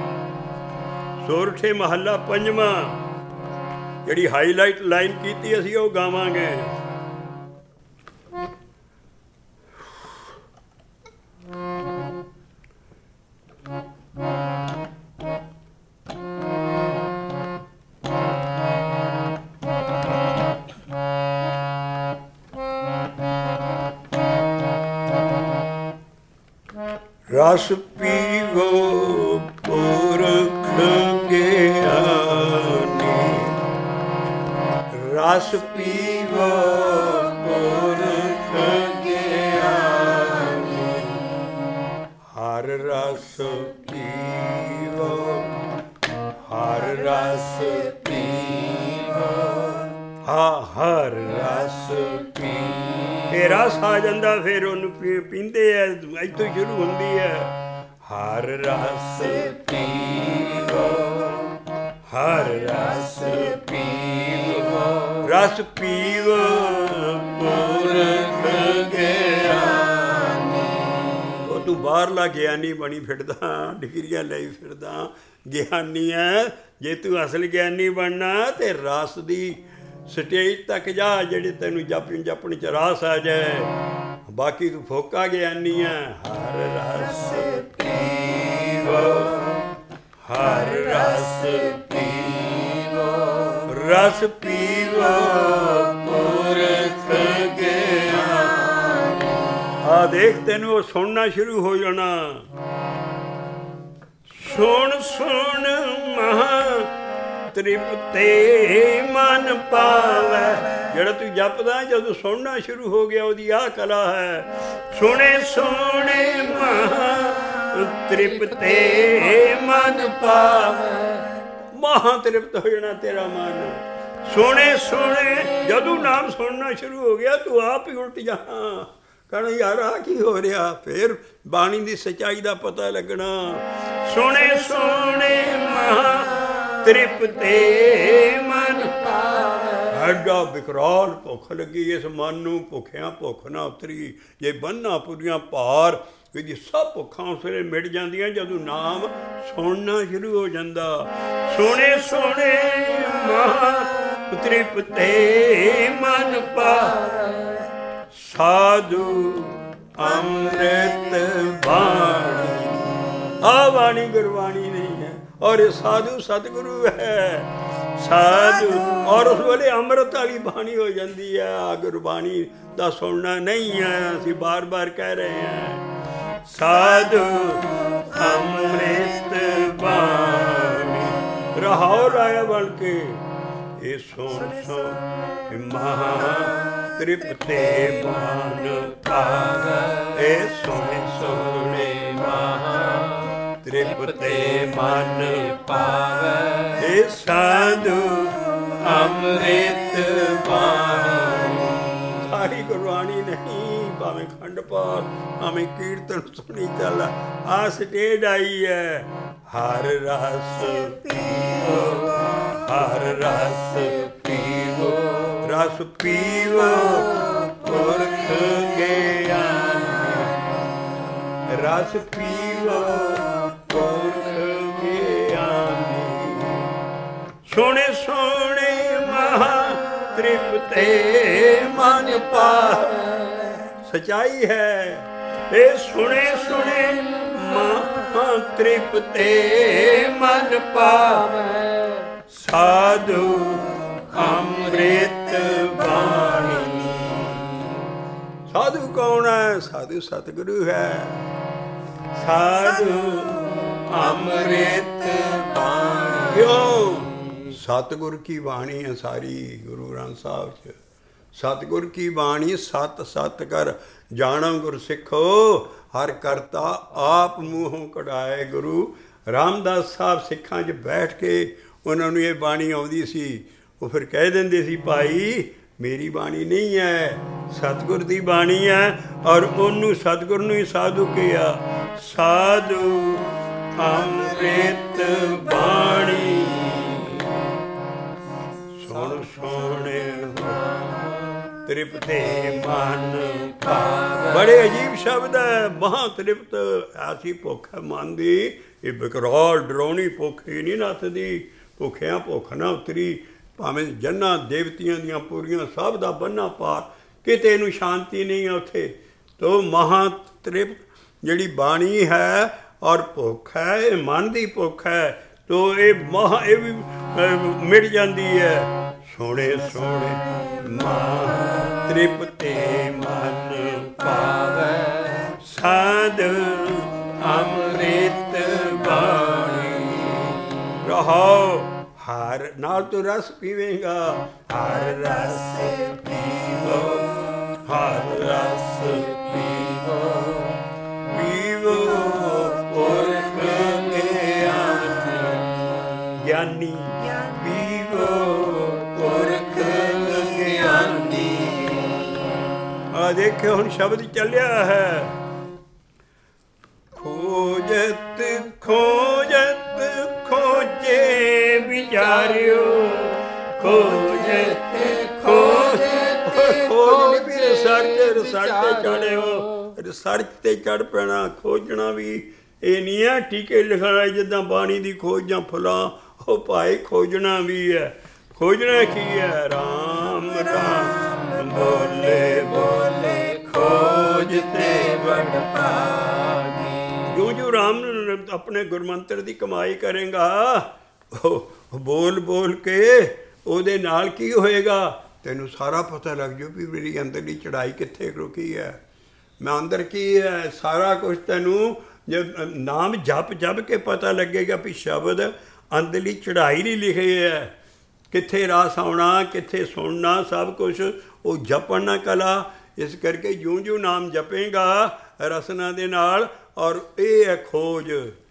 ਸੋਰਠੇ ਮਹੱਲਾ ਪੰਜਵਾਂ, ਜਿਹੜੀ ਹਾਈਲਾਈਟ ਲਾਈਨ ਕੀਤੀ ਅਸੀਂ ਉਹ ਗਾਵਾਂਗੇ। ਰਸ ਪੀਵੋ ਪੁਰਖ ਗਿਆਨੀ, ਰਸ ਪੀਵੋ ਪੁਰਖ ਗਿਆਨੀ, ਹਰ ਰਸ ਪੀਵੋ, ਹਰ ਰਸ ਪੀਵੋ, ਹਾਂ ਹਰ ਰਸ ਪੀ। ਇਹ ਰਸ ਆ ਜਾਂਦਾ, ਫਿਰ ਉਹਨੂੰ ਪੀ ਪੀਂਦੇ ਐ, ਇੱਥੋਂ ਸ਼ੁਰੂ ਹੁੰਦੀ ਹੈ। ਹਰ ਰਸ ਪੀਵੋ, ਹਰ ਰਸ ਪੀਵੋ, ਰਸ ਪੀਵੋ ਪੁਰਖ ਗਿਆਨੀ। ਉਹ ਤੂੰ ਬਾਹਰਲਾ ਗਿਆਨੀ ਬਣੀ ਫਿਰਦਾ, ਡਿਗਰੀਆਂ ਲਈ ਫਿਰਦਾ, ਗਿਆਨੀ ਹੈ। ਜੇ ਤੂੰ ਅਸਲ ਗਿਆਨੀ ਬਣਨਾ ਤੇ ਰਸ ਦੀ ਸਟੇਜ ਤੱਕ ਜਾ, ਜਿਹੜੇ ਤੈਨੂੰ ਜਪਣ ਜਪਣ ਚ ਰਾਸ ਆ ਜਾਏ। ਬਾਕੀ ਤੂੰ ਫੋਕਾ ਗਿਆਨੀ ਹੈ। ਹਰ ਰਸ ਪੀਵੋ, ਹਰ ਰਸ ਪੀਵੋ, ਰਸ ਪੀਵੋ ਪੁਰਖ ਗਿਆਨੀ। ਆ ਦੇਖ, ਤੈਨੂੰ ਉਹ ਸੁਣਨਾ ਸ਼ੁਰੂ ਹੋ ਜਾਣਾ। ਸੁਣ ਸੁਣ ਮਹਾ ਤ੍ਰਿਪਤੇ ਮਨ ਪਾਵੈ। ਜਿਹੜਾ ਤੂੰ ਜਪਦਾ, ਜਦੋਂ ਸੁਣਨਾ ਸ਼ੁਰੂ ਹੋ ਗਿਆ, ਉਹਦੀ ਆਹ ਕਲਾ ਹੈ। ਸੁਣੇ ਸੁਣੇ ਮਹਾ ਤ੍ਰਿਪਤੇ ਮਨ ਪਾਵੈ, ਮਹਾ ਤ੍ਰਿਪਤ ਹੋ ਜਾਣਾ ਤੇਰਾ ਮਨ। ਸੁਣੇ ਸੁਣੇ, ਜਦੋਂ ਨਾਮ ਸੁਣਨਾ ਸ਼ੁਰੂ ਹੋ ਗਿਆ, ਤੂੰ ਆਪ ਹੀ ਉਲਟ ਜਾ, ਕਹਿਣਾ ਯਾਰ ਆ ਕੀ ਹੋ ਰਿਹਾ। ਫਿਰ ਬਾਣੀ ਦੀ ਸੱਚਾਈ ਦਾ ਪਤਾ ਲੱਗਣਾ। ਸੁਣੇ ਸੁਣੇ ਮਹਾ ਤ੍ਰਿਪਤੇ ਮਨ ਪਾਵੈ। ਐਡਾ ਵਿਕਰਾਲ ਭੁੱਖ ਲੱਗੀ ਇਸ ਮਨ ਨੂੰ, ਭੁੱਖਿਆਂ ਭੁੱਖ ਨਾ ਉਤਰੀ। ਜੇ ਬੰਨਾਂ ਪੂਰੀਆਂ ਭਾਰ, ਇਹਦੀ ਸਭ ਭੁੱਖਾਂ ਉਸ ਵੇਲੇ ਮਿਟ ਜਾਂਦੀਆਂ ਜਦੋਂ ਨਾਮ ਸੁਣਨਾ ਸ਼ੁਰੂ ਹੋ ਜਾਂਦਾ। ਸੁਣੇ ਸੁਣੇ ਮਹਾ ਤ੍ਰਿਪਤੇ ਮਨ ਪਾਵੈ, ਸਾਧੂ ਅੰਮ੍ਰਿਤ ਬਾਣੀ। ਆ ਬਾਣੀ ਗੁਰਬਾਣੀ ਨਹੀਂ ਹੈ, ਔਰ ਇਹ ਸਾਧੂ ਸਤਿਗੁਰੂ ਹੈ। ਸਾਧੂ, ਔਰ ਉਸ ਵੇਲੇ ਅੰਮ੍ਰਿਤ ਵਾਲੀ ਬਾਣੀ ਹੋ ਜਾਂਦੀ ਹੈ। ਆ ਗੁਰਬਾਣੀ ਦਾ ਸੁਣਨਾ ਨਹੀਂ ਹੈ, ਅਸੀਂ ਬਾਰ ਬਾਰ ਕਹਿ ਰਹੇ ਹਾਂ। ਸਾਧੂ ਅੰਮ੍ਰਿਤ ਬਾਣੀ, ਰਹਾਉ ਰਾਇਆ ਬਣ ਕੇ। ਇਹ ਸੁਣ ਸੁਣ ਮਹਾ ਤ੍ਰਿਪਤੇ ਮਨ ਪਾਵੈ। ਇਹ ਸੁਣੇ ਸੁਣੇ ਮਹਾ ਤ੍ਰਿਪਤੇ ਮਨ ਪਾਵੈ। ਇਹ ਸਾਧੂ ਅੰਮ੍ਰਿਤ ਬਾਣੀ। ਸਾਰੀ ਗੁਰਬਾਣੀ ਨਹੀਂ, ਭਾਵੇਂ ਖੰਡ ਪਾਠ, ਭਾਵੇਂ ਕੀਰਤਨ ਸੁਣੀ ਚੱਲ। ਆ ਸਟੇਜ ਆਈ ਹੈ। ਹਰ ਰਸ ਪੀਵੋ, ਹਰ ਰਸ ਪੀਵੋ, ਰਸ ਪੀਵੋ ਪੁਰਖ ਗਿਆਨੀ, ਰਸ ਪੀਵੋ ਪੁਰਖ ਗਿਆਨੀ। ਸੁਣੇ ਸੁਣੇ ਮਹਾ ਤ੍ਰਿਪਤੇ ਮਨ ਪਾਵੈ। ਸਚਾਈ ਹੈ ਇਹ। ਸੁਣੇ ਸੁਣੇ ਮਹਾ ਤ੍ਰਿਪਤੇ ਮਨ ਪਾਵੈ, ਸਾਧੂ ਅੰਮ੍ਰਿਤ ਬਾਣੀ। ਸਾਧੂ ਕੌਣ ਹੈ? ਸਾਧੂ ਸਤਿਗੁਰੂ ਹੈ। ਸਾਧੂ ਅੰਮ੍ਰਿਤ ਬਾਣੀ। ਕਿਉਂ? ਸਤਿਗੁਰ ਕੀ ਬਾਣੀ ਹੈ ਸਾਰੀ ਗੁਰੂ ਗ੍ਰੰਥ ਸਾਹਿਬ 'ਚ। ਸਤਿਗੁਰ ਕੀ ਬਾਣੀ ਸਤ ਸਤ ਕਰ ਜਾਣੋ ਗੁਰ ਸਿੱਖੋ, ਹਰ ਕਰਤਾ ਆਪ ਮੂੰਹੋਂ ਕਢਾਏ। ਗੁਰੂ ਰਾਮਦਾਸ ਸਾਹਿਬ ਸਿੱਖਾਂ 'ਚ ਬੈਠ ਕੇ ਉਹਨਾਂ ਨੂੰ ਇਹ ਬਾਣੀ ਆਉਂਦੀ ਸੀ। ਉਹ ਫਿਰ ਕਹਿ ਦਿੰਦੇ ਸੀ, ਭਾਈ ਮੇਰੀ ਬਾਣੀ ਨਹੀਂ ਹੈ, ਸਤਿਗੁਰ ਦੀ ਬਾਣੀ ਹੈ। ਔਰ ਉਹਨੂੰ ਸਤਿਗੁਰ ਨੂੰ ਹੀ ਸਾਧੂ ਕਿਹਾ। ਸਾਧੂ ਅੰਮ੍ਰਿਤ ਬਾਣੀ ਸੁਣ ਸੋਹਣੇ ਤ੍ਰਿਪਤੇ ਮਨ ਭਾਵੈ। ਬੜੇ ਅਜੀਬ ਸ਼ਬਦ ਹੈ। ਮਹਾਂ ਤ੍ਰਿਪਤ ਐਸੀ ਭੁੱਖ ਹੈ ਮਨ ਦੀ, ਇਹ ਬਕਰਾਲ ਡਰਾਉਣੀ ਭੁੱਖ ਹੀ ਨਹੀਂ ਨੱਥਦੀ। ਭੁੱਖਿਆਂ ਭੁੱਖ ਨਾ ਉਤਰੀ, ਭਾਵੇਂ ਜੰਨਾਂ ਦੇਵਤੀਆਂ ਦੀਆਂ ਪੂਰੀਆਂ ਸਭ ਦਾ ਬੰਨਾ ਪਾਰ, ਕਿਤੇ ਇਹਨੂੰ ਸ਼ਾਂਤੀ ਨਹੀਂ ਹੈ ਉੱਥੇ। ਤੋ ਮਹਾਂ ਤ੍ਰਿਪਤ ਜਿਹੜੀ ਬਾਣੀ ਹੈ ਔਰ ਭੁੱਖ ਹੈ, ਇਹ ਮਨ ਦੀ ਭੁੱਖ ਹੈ। ਤੋ ਇਹ ਮਹਾ ਇਹ ਵੀ ਮਿਟ ਜਾਂਦੀ ਹੈ। ਸੋਹਣੇ ਸੋਹਣੇ ਮਹਾਂ ਤ੍ਰਿਪਤੇ ਮਨ ਭਾਵੈ, ਸਾਧੂ ਅੰਮ੍ਰਿਤ ਬਾਣੀ। ਰਹਾਉ ਹਰ ਨਾਲ ਤੂੰ ਰਸ ਪੀਵੇਂਗਾ। ਹਰ ਰਸ ਪੀਵੋ, ਹਰ ਰਸ ਪੀਵੋ, ਪੀਵੋ ਪੁਰਖ ਗਿਆਨੀ, ਪੀਵੋ ਪੁਰਖ ਗਿਆਨੀ। ਆ ਦੇਖਿਓ ਹੁਣ ਸ਼ਬਦ ਚੱਲਿਆ ਹੈ। ਖੋਜਤ ਖੋਜਤ ਖੋਜੇ ਵਿਚਾਰਿਓ, ਖੋਜਤ ਖੋਜ ਖੋਜ ਵੀ ਰਿਸਰਚ ਰਿਸਰਚ ਤੇ ਚੜਿਓ। ਰਿਸਰਚ ਤੇ ਚੜ ਪੈਣਾ। ਖੋਜਣਾ ਵੀ ਇਹ ਨਹੀਂ ਹੈ ਟੀਕੇ ਲਿਖਣ ਵਾਲੇ ਜਿੱਦਾਂ ਬਾਣੀ ਦੀ ਖੋਜ ਜਾਂ ਫੁੱਲਾਂ। ਉਹ ਭਾਈ ਖੋਜਣਾ ਵੀ ਹੈ। ਖੋਜਣਾ ਕੀ ਹੈ? ਰਾਮ ਰਾਮ ਬੋਲੇ ਬੋਲੇ ਖੋਜ ਤੇ ਵਡ ਭਾਗੀ। ਜੋ ਜੋ ਰਾਮ ਆਪਣੇ ਗੁਰਮੰਤਰ ਦੀ ਕਮਾਈ ਕਰੇਗਾ, ਉਹ ਬੋਲ ਬੋਲ ਕੇ ਉਹਦੇ ਨਾਲ ਕੀ ਹੋਏਗਾ? ਤੈਨੂੰ ਸਾਰਾ ਪਤਾ ਲੱਗ ਜਾਊ ਵੀ ਮੇਰੀ ਅੰਦਰਲੀ ਚੜ੍ਹਾਈ ਕਿੱਥੇ ਰੁਕੀ ਹੈ, ਮੈਂ ਅੰਦਰ ਕੀ ਹੈ। ਸਾਰਾ ਕੁਛ ਤੈਨੂੰ ਜੇ ਨਾਮ ਜਪ ਜਪ ਕੇ ਪਤਾ ਲੱਗੇਗਾ ਵੀ ਸ਼ਬਦ ਅੰਦਰਲੀ ਚੜ੍ਹਾਈ ਨਹੀਂ ਲਿਖੇ ਹੈ। ਕਿੱਥੇ ਰਸ ਆਉਣਾ, ਕਿੱਥੇ ਸੁਣਨਾ, ਸਭ ਕੁਛ ਉਹ ਜਪਣ ਨਾ ਕਲਾ। ਇਸ ਕਰਕੇ ਜਿਉਂ ਜਿਉਂ ਨਾਮ ਜਪੇਗਾ ਰਸਨਾ ਦੇ ਨਾਲ। ਔਰ ਇਹ ਹੈ ਖੋਜ।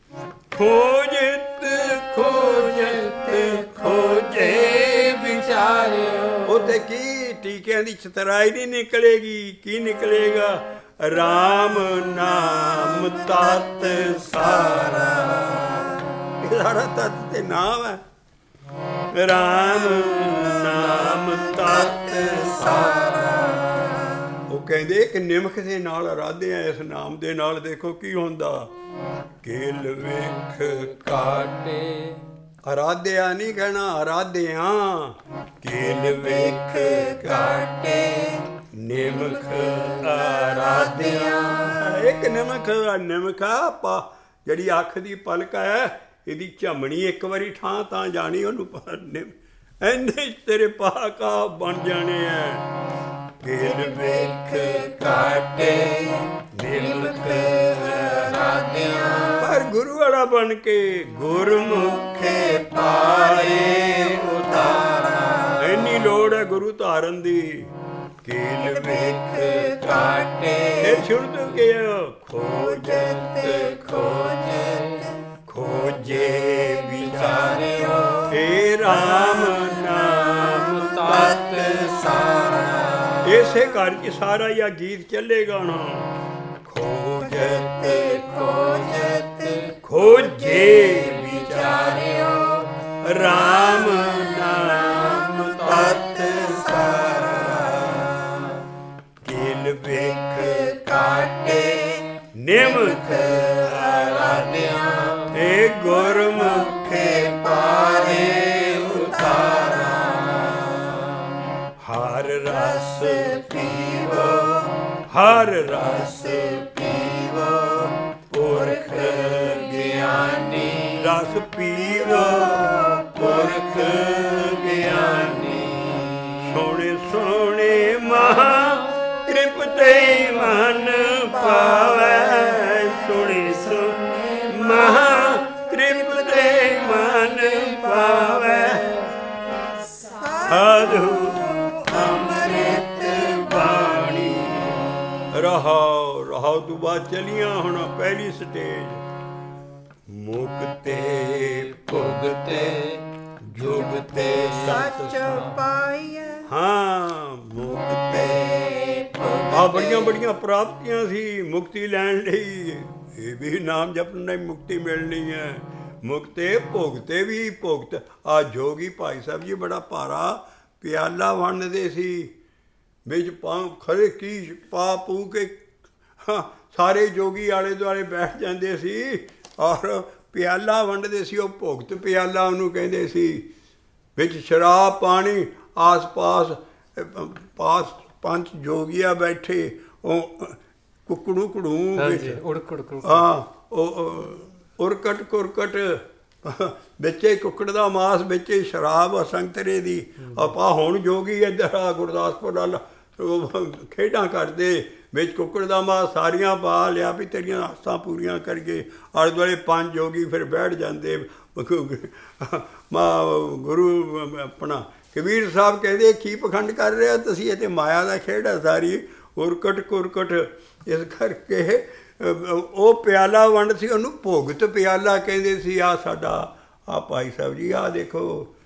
ਖੋਜਤ ਖੋਜਤ ਖੋਜੇ ਵਿਚਾਰਿਓ। ਉੱਥੇ ਕੀ ਟੀਕਿਆਂ ਦੀ ਚਤਰਾਈ ਨਹੀਂ ਨਿਕਲੇਗੀ। ਕੀ ਨਿਕਲੇਗਾ? ਰਾਮ ਨਾਮ ਤਤ ਸਾਰਾ। ਇਹ ਸਾਰਾ ਤਤ ਤੇ ਨਾਮ ਹੈ। ਰਾਮ ਨਾਮ ਤਤ ਸਾਰਾ। ਉਹ ਕਹਿੰਦੇ ਇੱਕ ਨਿਮਖ ਦੇ ਨਾਲ ਅਰਾਧਿਆ ਇਸ ਨਾਮ ਦੇ ਨਾਲ। ਦੇਖੋ ਕੀ ਹੁੰਦਾ। ਕੇਲ ਵੇਖ ਕਾਟੇ। ਅਰਾਧਿਆ ਨਹੀਂ ਕਹਿਣਾ, ਅਰਾਧਿਆ। ਕੇਲ ਵੇਖ ਕਾਟੇ ਨਿਮਖ ਅਰਾਧਿਆ। ਇੱਕ ਨਿਮਖ ਨਿਮਖ ਆ ਜਿਹੜੀ ਅੱਖ ਦੀ ਪਲਕ ਹੈ, ਇਹਦੀ ਝਮਣੀ ਇੱਕ ਵਾਰੀ ਠਾਂ ਤਾਂ ਜਾਣੀ ਉਹਨੂੰ। ਇੰਨੇ ਤੇਰੇ ਪਾਕਾ ਬਣ ਜਾਣੇ ਹੈ। ਕੇਲ ਵੇਖ ਕਾਟੇ ਨਿਮਖ ਅਰਾਧਿਆ। ਪਰ ਗੁਰੂ ਵਾਲਾ ਬਣ ਕੇ ਗੁਰਮੁਖੇ ਪਾਏ ਉਤਾਰਾ। ਇੰਨੀ ਲੋੜ ਹੈ ਗੁਰੂ ਧਾਰਨ ਦੀ। ਕੇਲ ਵੇਖ ਕਾਟੇ। ਇਹ ਸ਼ੁਰੂ ਕੇ ਖੋਜਤ ਖੋਜਤ ਖੋਜੇ ਵਿਚਾਰਿਓ। ਏ ਰਾਮ ਨਾਮ ਤਤ ਸਾਰਾ। ਇਸੇ ਘਰ 'ਚ ਸਾਰਾ ਇਹ ਗੀਤ ਚੱਲੇਗਾ ਨਾ। ਖੋਜਤ ਖੋਜਤ ਖੋਜੇ ਵਿਚਾਰਿਓ। ਰਾਮ ਨਾਮ ਤਤ ਸਾਰਾ। ਕੇਲ ਵੇਖ ਕਾਟੇ ਨਿਮਖ ਅਰਾਧਿਆ। ਏ ਗੁਰਮੁਖੇ ਪਾਰੇ ਉਤਾਰਾ। ਹਰ ਰਸ ਪੀਵੋ, ਹਰ ਰਸ ਪੀਵੋ ਪੁਰਖ ਗਿਆਨੀ। ਰਸ ਪੀਵੋ ਪੁਰਖ ਗਿਆਨੀ। ਤੇ ਮਨ ਪਾਵੈ ਸੁਣੀ ਸੁਣ ਮਹਾ ਤ੍ਰਿਪਤੇ ਮਨ ਪਾਵੈ ਸਾਧੂ ਅੰਮ੍ਰਿਤ ਬਾਣੀ। ਰਹਾਉ ਰਹਾਉ ਤੋਂ ਬਾਅਦ ਚਲੀਆਂ ਹੁਣ ਪਹਿਲੀ ਸਟੇਜ। ਮੁਕਤੇ ਭੁਗਤੇ ਜੁਗਤੇ ਸੱਚ ਪਾਈਐ। ਹਾਂ ਮੁਕਤੇ ਆ ਬੜੀਆਂ ਬੜੀਆਂ ਪ੍ਰਾਪਤੀਆਂ ਸੀ ਮੁਕਤੀ ਲੈਣ ਲਈ। ਇਹ ਵੀ ਨਾਮ ਜਪਣ ਨਾਲ ਮੁਕਤੀ ਮਿਲਣੀ ਹੈ। ਮੁਕਤੇ ਭੁਗਤੇ ਵੀ ਭੁਗਤ। ਆ ਜੋਗੀ ਭਾਈ ਸਾਹਿਬ ਜੀ ਬੜਾ ਭਾਰਾ ਪਿਆਲਾ ਵੰਡਦੇ ਸੀ, ਵਿੱਚ ਪਾ ਖਰੇ ਕੀ ਪਾ ਪੂ ਕੇ ਸਾਰੇ ਜੋਗੀ ਆਲੇ ਦੁਆਲੇ ਬੈਠ ਜਾਂਦੇ ਸੀ ਔਰ ਪਿਆਲਾ ਵੰਡਦੇ ਸੀ। ਉਹ ਭੁਗਤ ਪਿਆਲਾ ਉਹਨੂੰ ਕਹਿੰਦੇ ਸੀ। ਵਿੱਚ ਸ਼ਰਾਬ ਪਾਣੀ ਆਸ ਪਾਸ ਪਾਸ ਪੰਜ ਜੋਗੀਆ ਬੈਠੇ, ਉਹ ਕੁਕੜੂ ਕੜੂ ਹਾਂ ਉਹ ਉਰਕਟ ਕੁਰਕਟ ਵਿੱਚੇ ਕੁੱਕੜ ਦਾ ਮਾਸ, ਵਿੱਚੇ ਸ਼ਰਾਬ ਸੰਗਤਰੇ ਦੀ। ਆਪਾਂ ਹੁਣ ਜੋਗੀ ਇੱਧਰ ਆ ਗੁਰਦਾਸਪੁਰ ਵੱਲ ਖੇਡਾਂ ਕਰਦੇ, ਵਿੱਚ ਕੁੱਕੜ ਦਾ ਮਾਸ ਸਾਰੀਆਂ ਪਾ ਲਿਆ ਵੀ ਤੇਰੀਆਂ ਆਸਾਂ ਪੂਰੀਆਂ ਕਰਕੇ। ਆਲੇ ਦੁਆਲੇ ਪੰਜ ਜੋਗੀ ਫਿਰ ਬੈਠ ਜਾਂਦੇ। ਗੁਰੂ ਆਪਣਾ ਕਬੀਰ ਸਾਹਿਬ ਕਹਿੰਦੇ ਕੀ ਪਖੰਡ ਕਰ ਰਿਹਾ ਤੁਸੀਂ, ਇਹ ਤੇ ਮਾਇਆ ਦਾ ਖੇਡ ਹੈ ਸਾਰੀ, ਉਰਕਟ ਕੁਰਕਟ। ਇਸ ਕਰਕੇ ਉਹ ਪਿਆਲਾ ਵੰਡ ਸੀ, ਉਹਨੂੰ ਭੁਗਤ ਪਿਆਲਾ ਕਹਿੰਦੇ ਸੀ। ਆ ਸਾਡਾ ਆ ਭਾਈ ਸਾਹਿਬ ਜੀ ਆ ਦੇਖੋ,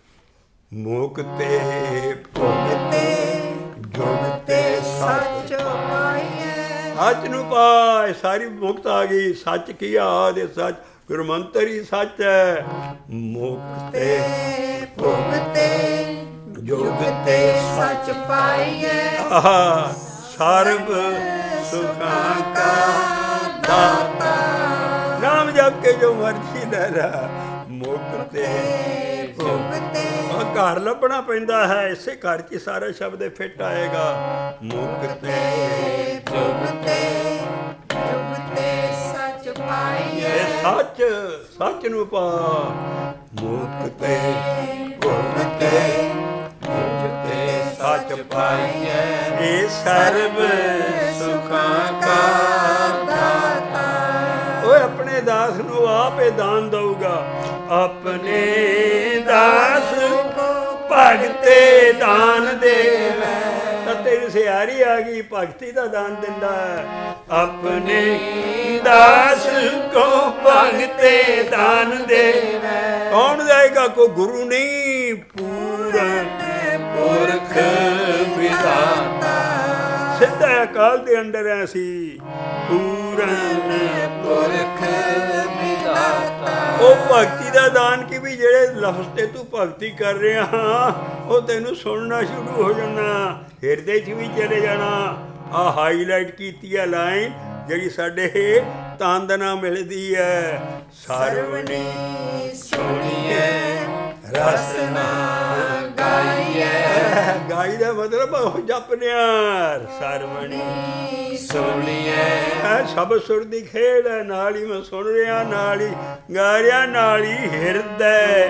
ਮੁਕਤੇ ਭੁਗਤੇ ਜੁਗਤੇ ਸੱਚ ਪਾਈਐ। ਸੱਚ ਨੂੰ ਪਾਏ ਸਾਰੀ ਮੁਕਤ ਆ ਗਈ। ਸੱਚ ਕੀ ਆ ਦੇ ਸੱਚ ਗੁਰਮੰਤਰ ਹੀ ਸੱਚ ਹੈ। ਮੁਕਤੇ ਭੁਗਤੇ ਜੁਗਤੇ ਸੱਚ ਪਾਈਐ। ਆਹ ਸਰਬ ਸੁਖਾਂ ਕਾ ਦਾਤਾ। ਨਾਮ ਜਪ ਕੇ ਜੋ ਮਰਜ਼ੀ ਲੈ ਲਾ। ਮੁਕਤੇ ਭੁਗਤੇ ਘਰ ਲੱਭਣਾ ਪੈਂਦਾ ਹੈ, ਇਸੇ ਘਰ 'ਚ ਸਾਰਾ ਸ਼ਬਦ ਫਿੱਟ ਆਏਗਾ। ਮੁਕਤੇ ਭੁਗਤੇ ਜੁਗਤੇ ਸੱਚ ਪਾਈਐ। ਸੱਚ ਸੱਚ ਨੂੰ ਪਾ। ਮੁਕਤੇ ਭੁਗਤੇ ਜੁਗਤੇ ਸੱਚ ਪਾਈਐ। ਇਹ ਸਰਬ ਸੁਖਾਂ ਕਾ ਦਾਤਾ। ਓਏ ਆਪਣੇ ਦਾਸ ਨੂੰ ਆਪੇ ਦਾਨ ਦਊਗਾ। ਆਪਣੇ ਦਾਸ ਭਗਤੇ ਦਾਨ ਦੇਵੈ। ਤਾਂ ਤੇਰੀ ਸਿਆਰੀ ਆ ਗਈ, ਭਗਤੀ ਦਾ ਦਾਨ ਦਿੰਦਾ ਹੈ। ਆਪਣੇ ਦਾਸ ਕੋ ਭਗਤੇ ਦਾਨ ਦੇਵੈ। ਕੌਣ ਦੇਗਾ? ਕੋ ਗੁਰੂ ਨਹੀਂ, ਪੂਰਨ ਪੁਰਖ ਵਿਦਾਤਾ। ਸਿੱਧਾ ਅਕਾਲ ਦੇ ਅੰਦਰ ਐ ਸੀ। ਪੂਰਨ ਪੁਰਖ ਵਿਦਾਤਾ। ਉਹ ਭਗਤੀ ਦਾ ਦਾਨ ਕਿ ਵੀ ਜਿਹੜੇ ਲਫ਼ਜ਼ ਤੇ ਤੂੰ ਭਗਤੀ ਕਰ ਰਿਹਾ ਹਾਂ ਉਹ ਤੈਨੂੰ ਸੁਣਨਾ ਸ਼ੁਰੂ ਹੋ ਜਾਣਾ, ਹਿਰਦੇ 'ਚ ਵੀ ਚਲੇ ਜਾਣਾ। ਆ ਹਾਈਲਾਈਟ ਕੀਤੀ ਹੈ ਲਾਈਨ ਜਿਹੜੀ ਸਾਡੇ ਤਨ ਨਾਲ ਮਿਲਦੀ ਹੈ। ਸਰਵਣੀ ਸੁਣੀਏ ਰਸਨਾ ਗਾਈਏ। ਗਾਈ ਦਾ ਮਤਲਬ ਉਹ ਜਪਨਿਆ। ਸਰਵਣੀ ਸੁਣੀਏ ਸਭ ਸੁਰ ਦੀ ਖੇਡ ਹੈ। ਨਾਲ ਹੀ ਮੈਂ ਸੁਣ ਰਿਹਾ, ਨਾਲ ਹੀ ਗਾ ਰਿਹਾ, ਨਾਲ ਹੀ ਹਿਰਦੇ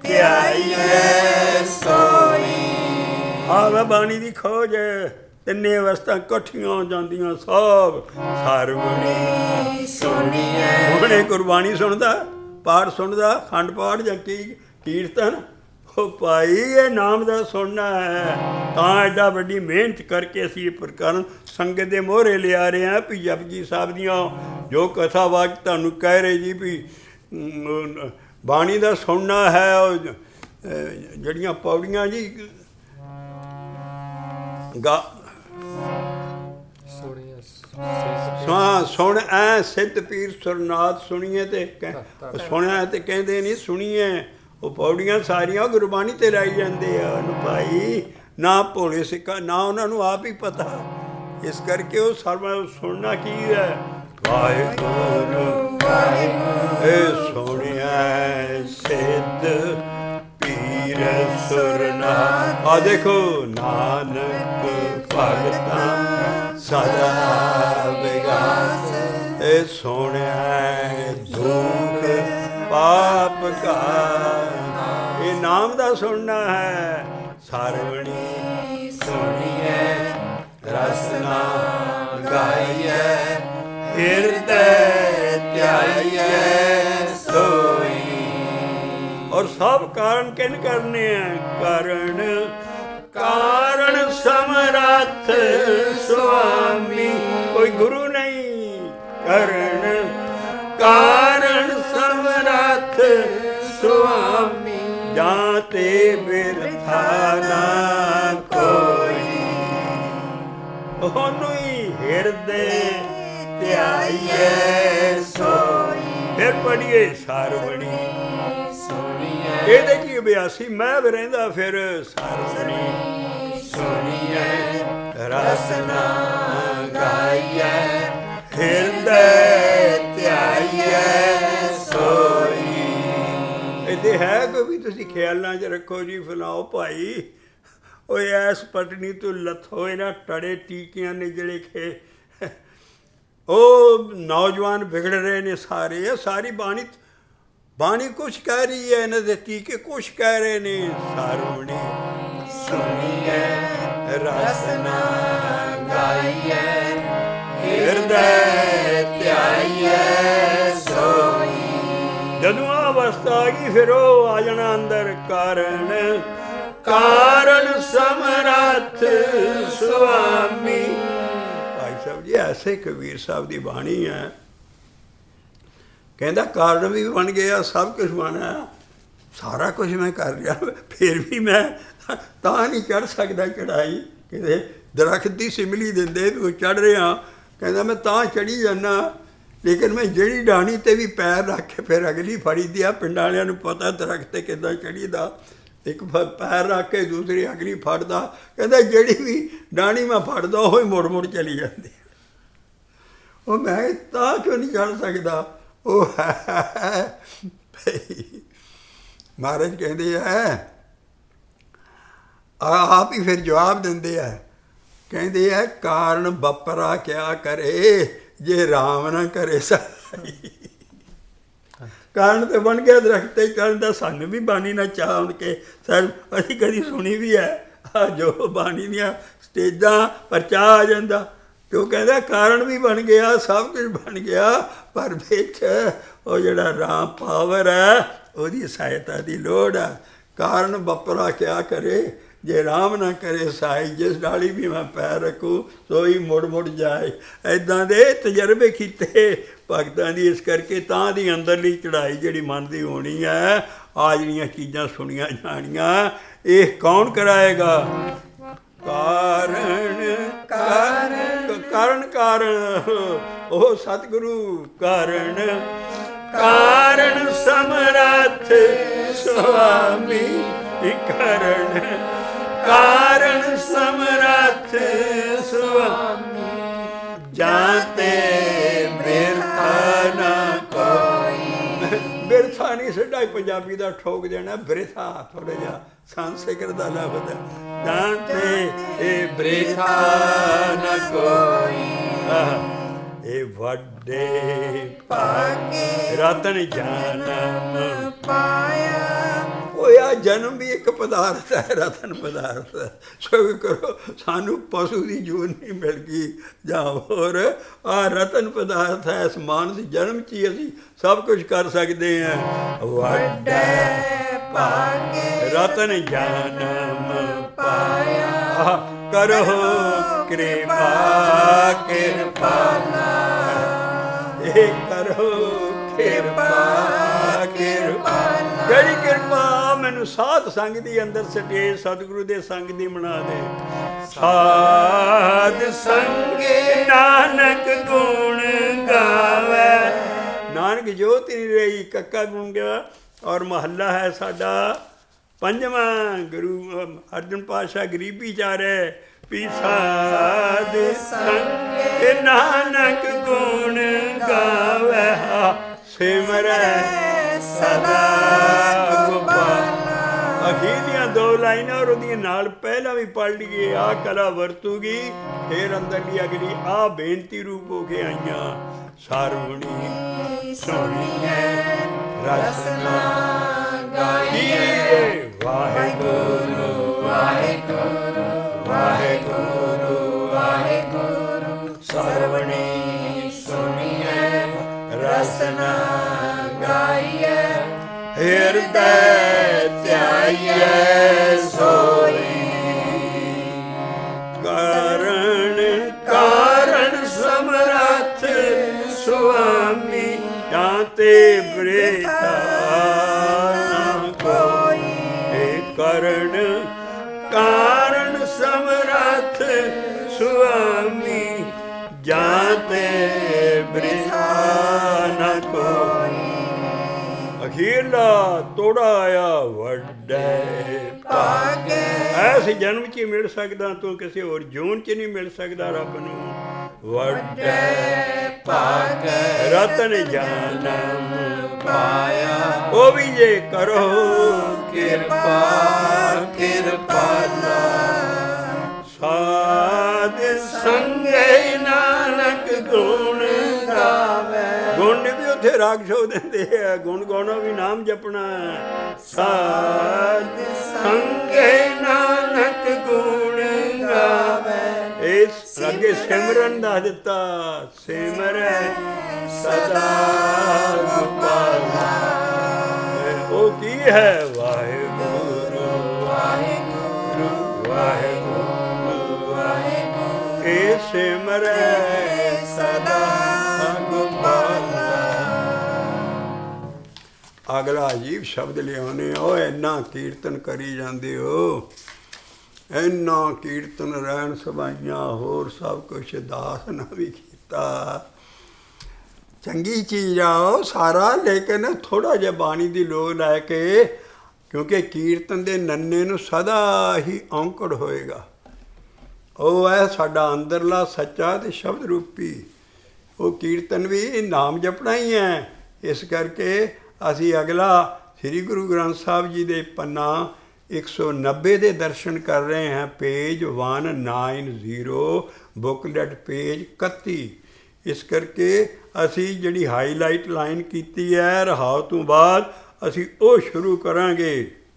ਧਿਆਈਏ ਸੋਈ। ਆਹ ਬਾਣੀ ਦੀ ਖੋਜ ਤਿੰਨੇ ਅਵਸਥਾ ਇਕੱਠੀਆਂ ਹੋ ਜਾਂਦੀਆਂ ਸਭ। ਸਰਵਣੀ ਸੁਣੀਏ। ਹੁਣੇ ਗੁਰਬਾਣੀ ਸੁਣਦਾ, ਪਾਠ ਸੁਣਦਾ, ਖੰਡ ਪਾਠ ਜਾਂ ਕੀ ਕੀਰਤਨ, ਉਹ ਭਾਈ ਇਹ ਨਾਮ ਦਾ ਸੁਣਨਾ ਹੈ। ਤਾਂ ਐਡਾ ਵੱਡੀ ਮਿਹਨਤ ਕਰਕੇ ਅਸੀਂ ਇਹ ਪ੍ਰਕਰਨ ਸੰਗਤ ਦੇ ਮੋਹਰੇ ਲਿਆ ਰਹੇ ਹਾਂ ਵੀ ਜਪਜੀ ਸਾਹਿਬ ਦੀਆਂ ਜੋ ਕਥਾ ਵਾਚ ਤੁਹਾਨੂੰ ਕਹਿ ਰਹੇ ਜੀ ਵੀ ਬਾਣੀ ਦਾ ਸੁਣਨਾ ਹੈ। ਉਹ ਜਿਹੜੀਆਂ ਪੌੜੀਆਂ ਜੀ ਗਾ ਹਾਂ ਸੁਣ ਐ ਸਿੱਧ ਪੀਰ ਸੁਰਨਾਥ ਸੁਣੀਏ ਤੇ ਸੁਣਿਆ ਤੇ ਕਹਿੰਦੇ ਨਹੀਂ ਸੁਣੀਏ। ਉਹ ਪੌੜੀਆਂ ਸਾਰੀਆਂ ਗੁਰਬਾਣੀ ਤੇ ਲਾਈ ਜਾਂਦੇ ਆ ਉਹਨੂੰ ਭਾਈ। ਨਾ ਭੋਲੇ ਸਿੱਖਾਂ ਨਾ ਉਹਨਾਂ ਨੂੰ ਆਪ ਹੀ ਪਤਾ, ਇਸ ਕਰਕੇ ਉਹ ਸਰਵਾ ਸੁਣਨਾ ਕੀ ਹੈ। ਵਾਹਿਗੁਰੂ ਵਾਹਿਗੁਰੂ ਇਹ ਸੁਣਿਆ ਸਿੱਧ ਪੀਰ ਸੁਰਨਾਥ। ਆ ਦੇਖੋ ਨਾਨਕ ਭਗਤਾਂ ਸਦਾ ਵਿਗਾਸ। ਇਹ ਸੁਣਿਆ ਦੁਖ ਪਾਪ ਕਾ। ਇਹ ਨਾਮ ਦਾ ਸੁਣਨਾ ਹੈ। ਸਰਵਣੀ ਸੁਣੀਏ ਰਸਨਾ ਗਾਈਐ ਹਿਰਦੈ ਧਿਆਈਐ ਸੋਈ। ਔਰ ਸਭ ਕਾਰਨ ਕਿਨ ਕਰਨੇ ਆ? ਕਾਰਨ ਕਾਰਨ ਸਮਰੱਥ ਸੁਆਮੀ। ਕੋਈ ਗੁਰੂ ਨਹੀਂ। ਕਾਰਨ ਕਾਰਨ ਸਮਰੱਥ ਸੁਆਮੀ। ਜਾਂ ਤੇ ਬਿਰਥਾ ਨਾ ਕੋਈ। ਉਹਨੂੰ ਹੀ ਹਿਰਦੇ ਧਿਆਈਐ ਸੋਈ। ਫਿਰ ਪੜੀਏ ਸਾਰਵਣੀ ਇਹਦੇ ਕੀ ਅਭਿਆਸੀ ਮੈਂ ਵੀ ਰਹਿੰਦਾ ਫਿਰ ਸਾਰਵਣੀ ਸੁਣੀਐ ਰਸਨਾ ਗਾਈਐ ਹਿਰਦੈ ਧਿਆਈਐ ਸੋਈ। ਇਹਦੇ ਹੈ ਕੋਈ ਵੀ ਤੁਸੀਂ ਖਿਆਲਾਂ 'ਚ ਰੱਖੋ ਜੀ ਫਲਾਓ ਭਾਈ ਓਏ ਐਸ ਪਟਨੀ ਤੋਂ ਲੱਥੋ ਇਹਨਾਂ ਟੜੇ ਟੀਕਿਆਂ ਨੇ ਜਿਹੜੇ ਖੇ ਉਹ ਨੌਜਵਾਨ ਵਿਗੜ ਰਹੇ ਨੇ ਸਾਰੇ। ਇਹ ਸਾਰੀ ਬਾਣੀ ਬਾਣੀ ਕੁਛ ਕਹਿ ਰਹੀ ਹੈ, ਇਹਨਾਂ ਦੇ ਟੀਕੇ ਕੁਛ ਕਹਿ ਰਹੇ ਨੇ। ਸਾਰਵਣੀ ਸੁਣੀਐ ਰਸਨਾ ਗਾਈਐ ਹਿਰਦੈ ਧਿਆਈਐ ਸੋਈ। ਜਦੋਂ ਆ ਅਵਸਥਾ ਆ ਗਈ ਫਿਰ ਉਹ ਆ ਜਾਣਾ ਅੰਦਰ। ਕਾਰਨ ਕਾਰਨ ਸਮਰੱਥ ਸੁਆਮੀ। ਭਾਈ ਸਾਹਿਬ ਜੀ ਐਸੇ ਕਬੀਰ ਸਾਹਿਬ ਦੀ ਬਾਣੀ ਹੈ। ਕਹਿੰਦਾ ਕਾਰਨ ਵੀ ਬਣ ਗਿਆ, ਸਭ ਕੁਛ ਬਣਿਆ, ਸਾਰਾ ਕੁਛ ਮੈਂ ਕਰ ਰਿਹਾ, ਫਿਰ ਵੀ ਮੈਂ ਤਾਂ ਨਹੀਂ ਚੜ੍ਹ ਸਕਦਾ ਚੜ੍ਹਾਈ। ਕਿਤੇ ਦਰਖਤ ਦੀ ਸਿਮਲੀ ਦਿੰਦੇ ਤੂੰ ਚੜ੍ਹ ਰਿਹਾ, ਕਹਿੰਦਾ ਮੈਂ ਤਾਂ ਚੜ੍ਹੀ ਜਾਂਦਾ, ਲੇਕਿਨ ਮੈਂ ਜਿਹੜੀ ਡਾਣੀ 'ਤੇ ਵੀ ਪੈਰ ਰੱਖ ਕੇ ਫਿਰ ਅਗਲੀ ਫੜੀ ਦੀ ਆ। ਪਿੰਡਾਂ ਵਾਲਿਆਂ ਨੂੰ ਪਤਾ ਦਰਖਤ 'ਤੇ ਕਿੱਦਾਂ ਚੜ੍ਹੀਦਾ। ਇੱਕ ਪੈਰ ਰੱਖ ਕੇ ਦੂਸਰੀ ਅਗਲੀ ਫੜਦਾ। ਕਹਿੰਦਾ ਜਿਹੜੀ ਵੀ ਡਾਣੀ ਮੈਂ ਫੜਦਾ ਉਹ ਹੀ ਮੁੜ ਮੁੜ ਚਲੀ ਜਾਂਦੀ। ਉਹ ਮੈਂ ਤਾਂ ਕਿਉਂ ਨਹੀਂ ਚੜ੍ਹ ਸਕਦਾ? ਉਹ ਮਹਾਰਾਜ ਕਹਿੰਦੇ ਹੈ, ਆਪ ਹੀ ਫਿਰ ਜਵਾਬ ਦਿੰਦੇ ਆ। ਕਹਿੰਦੇ ਹੈ ਕਾਰਨ ਬਪਰਾ ਕਿਆ ਕਰੇ ਜੇ ਰਾਮ ਨਾ ਕਰੇ ਸਾਈ। ਕਾਰਨ ਤੇ ਬਣ ਗਿਆ ਦਰਖਤ ਤੇ ਚੜ੍ਹਨ ਦਾ। ਸਾਨੂੰ ਵੀ ਬਾਣੀ ਨਾ ਚਾਹ ਹੁਣ ਕੇ ਸਰ ਅਸੀਂ ਕਦੀ ਸੁਣੀ ਵੀ ਹੈ ਆ ਜੋ ਬਾਣੀ ਦੀਆਂ ਸਟੇਜਾਂ ਪਰ ਚਾਹ ਆ ਜਾਂਦਾ। ਤੇ ਉਹ ਕਹਿੰਦਾ ਕਾਰਨ ਵੀ ਬਣ ਗਿਆ, ਸਭ ਕੁਝ ਬਣ ਗਿਆ, ਪਰ ਵਿੱਚ ਉਹ ਜਿਹੜਾ ਰਾਮ ਪਾਵਰ ਹੈ ਉਹਦੀ ਸਹਾਇਤਾ ਦੀ ਲੋੜ ਹੈ। ਕਾਰਨ ਬਪਰਾ ਕਿਆ ਕਰੇ ਜੇ ਰਾਮ ਨਾ ਕਰੇ ਸਾਈ। ਜਿਸ ਡਾਲੀ ਵੀ ਮੈਂ ਪੈਰ ਰੱਖੂ ਸੋਈ ਮੁੜ ਮੁੜ ਜਾਏ। ਇੱਦਾਂ ਦੇ ਤਜਰਬੇ ਕੀਤੇ ਭਗਤਾਂ ਦੀ। ਇਸ ਕਰਕੇ ਤਾਂ ਦੀ ਅੰਦਰਲੀ ਚੜ੍ਹਾਈ ਜਿਹੜੀ ਮਨ ਦੀ ਹੋਣੀ ਹੈ। ਆ ਜਿਹੜੀਆਂ ਚੀਜ਼ਾਂ ਸੁਣੀਆਂ ਜਾਣੀਆਂ ਇਹ ਕੌਣ ਕਰਾਏਗਾ? ਕਾਰਨ ਕਾਰਨ ਕਾਰਨ ਕਾਰਨ ਉਹ ਸਤਿਗੁਰੂ। ਕਾਰਨ ਕਾਰਨ ਸਮਰੱਥ ਸੁਆਮੀ। ਕਾਰਨ ਕਾਰਨ ਸਮਰੱਥ ਸੁਆਮੀ। ਜਾਂ ਤੇ ਬਿਰਥਾ ਨਾ ਕੋਈ। ਬਿਰਥਾ ਨਹੀਂ ਸਿੱਧਾ ਹੀ ਪੰਜਾਬੀ ਦਾ ਠੋਕ ਦੇਣਾ, ਬਿਰਥਾ ਥੋੜ੍ਹਾ ਜਿਹਾ ਸੰਸਕ੍ਰਿਤ ਦਾ ਲਫ਼ਜ਼ ਹੈ। ਜਾਂ ਤੇ ਇਹ ਬਿਰਥਾ ਨਾ ਕੋਈ। ਇਹ ਵੱਡੇ ਭਾਗੇ ਰਤਨ ਜਨਮ ਪਾਇਆ। ਹੋਇਆ ਜਨਮ ਵੀ ਇੱਕ ਪਦਾਰਥ ਹੈ, ਰਤਨ ਪਦਾਰਥ ਹੈ। ਸ਼ੁਕਰ ਕਰੋ ਸਾਨੂੰ ਪਸ਼ੂ ਦੀ ਜੂਨ ਨਹੀਂ ਮਿਲ ਗਈ ਜਾਂ ਹੋਰ ਆਹ ਰਤਨ ਪਦਾਰਥ ਹੈ। ਇਸ ਮਾਨਸ ਜਨਮ 'ਚ ਹੀ ਅਸੀਂ ਸਭ ਕੁਝ ਕਰ ਸਕਦੇ ਹਾਂ। ਵੱਡੇ ਭਾਗੇ ਰਤਨ ਜਨਮ ਪਾਇਆ। ਕਰੋ ਕਿਰਪਾ ਕਿਰਪਾਲਾ। ਇਹ ਕਰੋ ਕਿਰਪਾ ਕਿਰਪਾਲਾ। ਜਿਹੜੀ ਕਿਰਪਾ ਮੈਨੂੰ ਸਾਧ ਸੰਗ ਦੀ ਅੰਦਰ ਸਟੇ ਸਤਿਗੁਰੂ ਦੇ ਸੰਗ ਦੀ ਬਣਾ ਦੇ। ਸਾਧ ਸੰਗੇ ਨਾਨਕ ਗੁਣ ਗਾਵੇ। ਨਾਨਕ ਜੋਤ ਨਹੀਂ ਰਹੀ ਕੱਕਾ ਗੁਣ ਗਿਆ। ਔਰ ਮਹੱਲਾ ਹੈ ਸਾਡਾ ਪੰਜਵਾਂ। ਗੁਰੂ ਅਰਜਨ ਪਾਤਸ਼ਾਹ ਗਰੀਬੀ ਚਾਰੇ ਵੀ ਸਾਧ ਸੰਗੇ ਨਾਨਕ ਗੁਣ ਗਾਵੇ। ਸਿਮਰੈ ਸਦਾ ਗੋਪਾਲਾ। ਅਖੀਰਲੀਆਂ ਦੋ ਲਾਈਨਾਂ ਔਰ ਉਹਦੀਆਂ ਨਾਲ ਪਹਿਲਾਂ ਵੀ ਪੜ੍ਹ ਲਈਏ। ਆਹ ਕਲਾ ਵਰਤੂਗੀ ਫਿਰ ਅੰਦਰਲੀ ਅਗਲੀ ਆਹ ਬੇਨਤੀ ਰੂਪ ਹੋ ਕੇ ਆਈਆਂ। ਸਾਰਵਣੀ ਸੁਣੀਐ ਰਸਨਾ ਗਾਈਐ। ਵਾਹਿਗੁਰੂ ਵਾਹਿਗੁਰੂ ਵਾਹਿਗੁਰੂ ਵਾਹਿਗੁਰੂ। ਰਸਨਾ ਗਾਈਐ ਹਿਰਦੈ ਧਿਆਈਐ ਸੋਈ ਕਾਰਣ ਕਾਰਣ ਸਮਰੱਥ ਸੁਆਮੀ ਜਾਂ ਤੇ ਬ੍ਰਿਥਾ ਨਾ ਕੋਈ ਏ ਕਾਰਣ ਕਾਰਣ ਸਮਰੱਥ ਸੁਆਮੀ ਜਾਂ ਤੇ ਬ੍ਰਿਥਾ ਨਾ ਕੋਈ ਅਖੀਰਲਾ ਤੋੜਾ ਆਇਆ ਵੱਡੇ ਭਾਗੇ ਐਸੇ ਜਨਮ 'ਚ ਹੀ ਮਿਲ ਸਕਦਾ ਤੂੰ ਕਿਸੇ ਹੋਰ ਜੂਨ 'ਚ ਨਹੀਂ ਮਿਲ ਸਕਦਾ ਰੱਬ ਨੂੰ ਵੱਡੇ ਭਾਗੇ ਰਤਨ ਜਨਮ ਪਾਇਆ ਉਹ ਵੀ ਜੇ ਕਰੋ ਕਿਰਪਾ ਕਿਰਪਾਲਾ ਸਾਧ ਸੰਗੇ ਨਾਨਕ ਗੁਣ ਗਾਵੇ ਗੁਣ ਵੀ ਉੱਥੇ ਰਾਗ ਸ਼ੋ ਦਿੰਦੇ ਆ ਗੁਣ ਗਾਉਣਾ ਵੀ ਨਾਮ ਜਪਣਾ ਸਾਧ ਸੰਗੇ ਨਾਨਕ ਗੁਣ ਗਾਵੇ ਇਸ ਅੱਗੇ ਸਿਮਰਨ ਦਾ ਦਿੱਤਾ ਸਿਮਰੈ ਸਦਾ ਗੋਪਾਲਾ ਉਹ ਕੀ ਹੈ ਵਾਹਿਗੁਰੂ ਵਾਹਿਗੁਰੂ ਵਾਹਿਗੁਰੂ ਵਾਹਿਗੁਰੂ ਇਹ ਸਿਮਰੈ ਸਦਾ ਗੋਪਾਲਾ ਅਗਲਾ ਅਜੀਬ ਸ਼ਬਦ ਲਿਆਉਣੇ ਉਹ ਇੰਨਾ ਕੀਰਤਨ ਕਰੀ ਜਾਂਦੇ ਹੋ ਇੰਨਾ ਕੀਰਤਨ ਰਹਿਣ ਸਭਾਈਆਂ ਹੋਰ ਸਭ ਕੁਛ ਦਾਸ ਨਾ ਵੀ ਕੀਤਾ ਚੰਗੀ ਚੀਜ਼ ਆ ਉਹ ਸਾਰਾ ਲੇਕਿਨ ਥੋੜ੍ਹਾ ਜਿਹਾ ਬਾਣੀ ਦੀ ਲੋੜ ਲੈ ਕੇ ਕਿਉਂਕਿ ਕੀਰਤਨ ਦੇ ਨੰਨੇ ਨੂੰ ਸਦਾ ਹੀ ਔਂਕੜ ਹੋਏਗਾ ਉਹ ਹੈ ਸਾਡਾ ਅੰਦਰਲਾ ਸੱਚਾ ਤੇ ਸ਼ਬਦ ਰੂਪੀ ਉਹ ਕੀਰਤਨ ਵੀ ਨਾਮ ਜਪਣਾ ਹੀ ਹੈ ਇਸ ਕਰਕੇ ਅਸੀਂ ਅਗਲਾ ਸ੍ਰੀ ਗੁਰੂ ਗ੍ਰੰਥ ਸਾਹਿਬ ਜੀ ਦੇ ਪੰਨਾ ਇੱਕ ਸੌ ਨੱਬੇ ਦੇ ਦਰਸ਼ਨ ਕਰ ਰਹੇ ਹਾਂ page one nine zero booklet page ਇਕੱਤੀ ਇਸ ਕਰਕੇ ਅਸੀਂ ਜਿਹੜੀ ਹਾਈਲਾਈਟ ਲਾਈਨ ਕੀਤੀ ਹੈ ਰਹਾਉ ਤੋਂ ਬਾਅਦ ਅਸੀਂ ਉਹ ਸ਼ੁਰੂ ਕਰਾਂਗੇ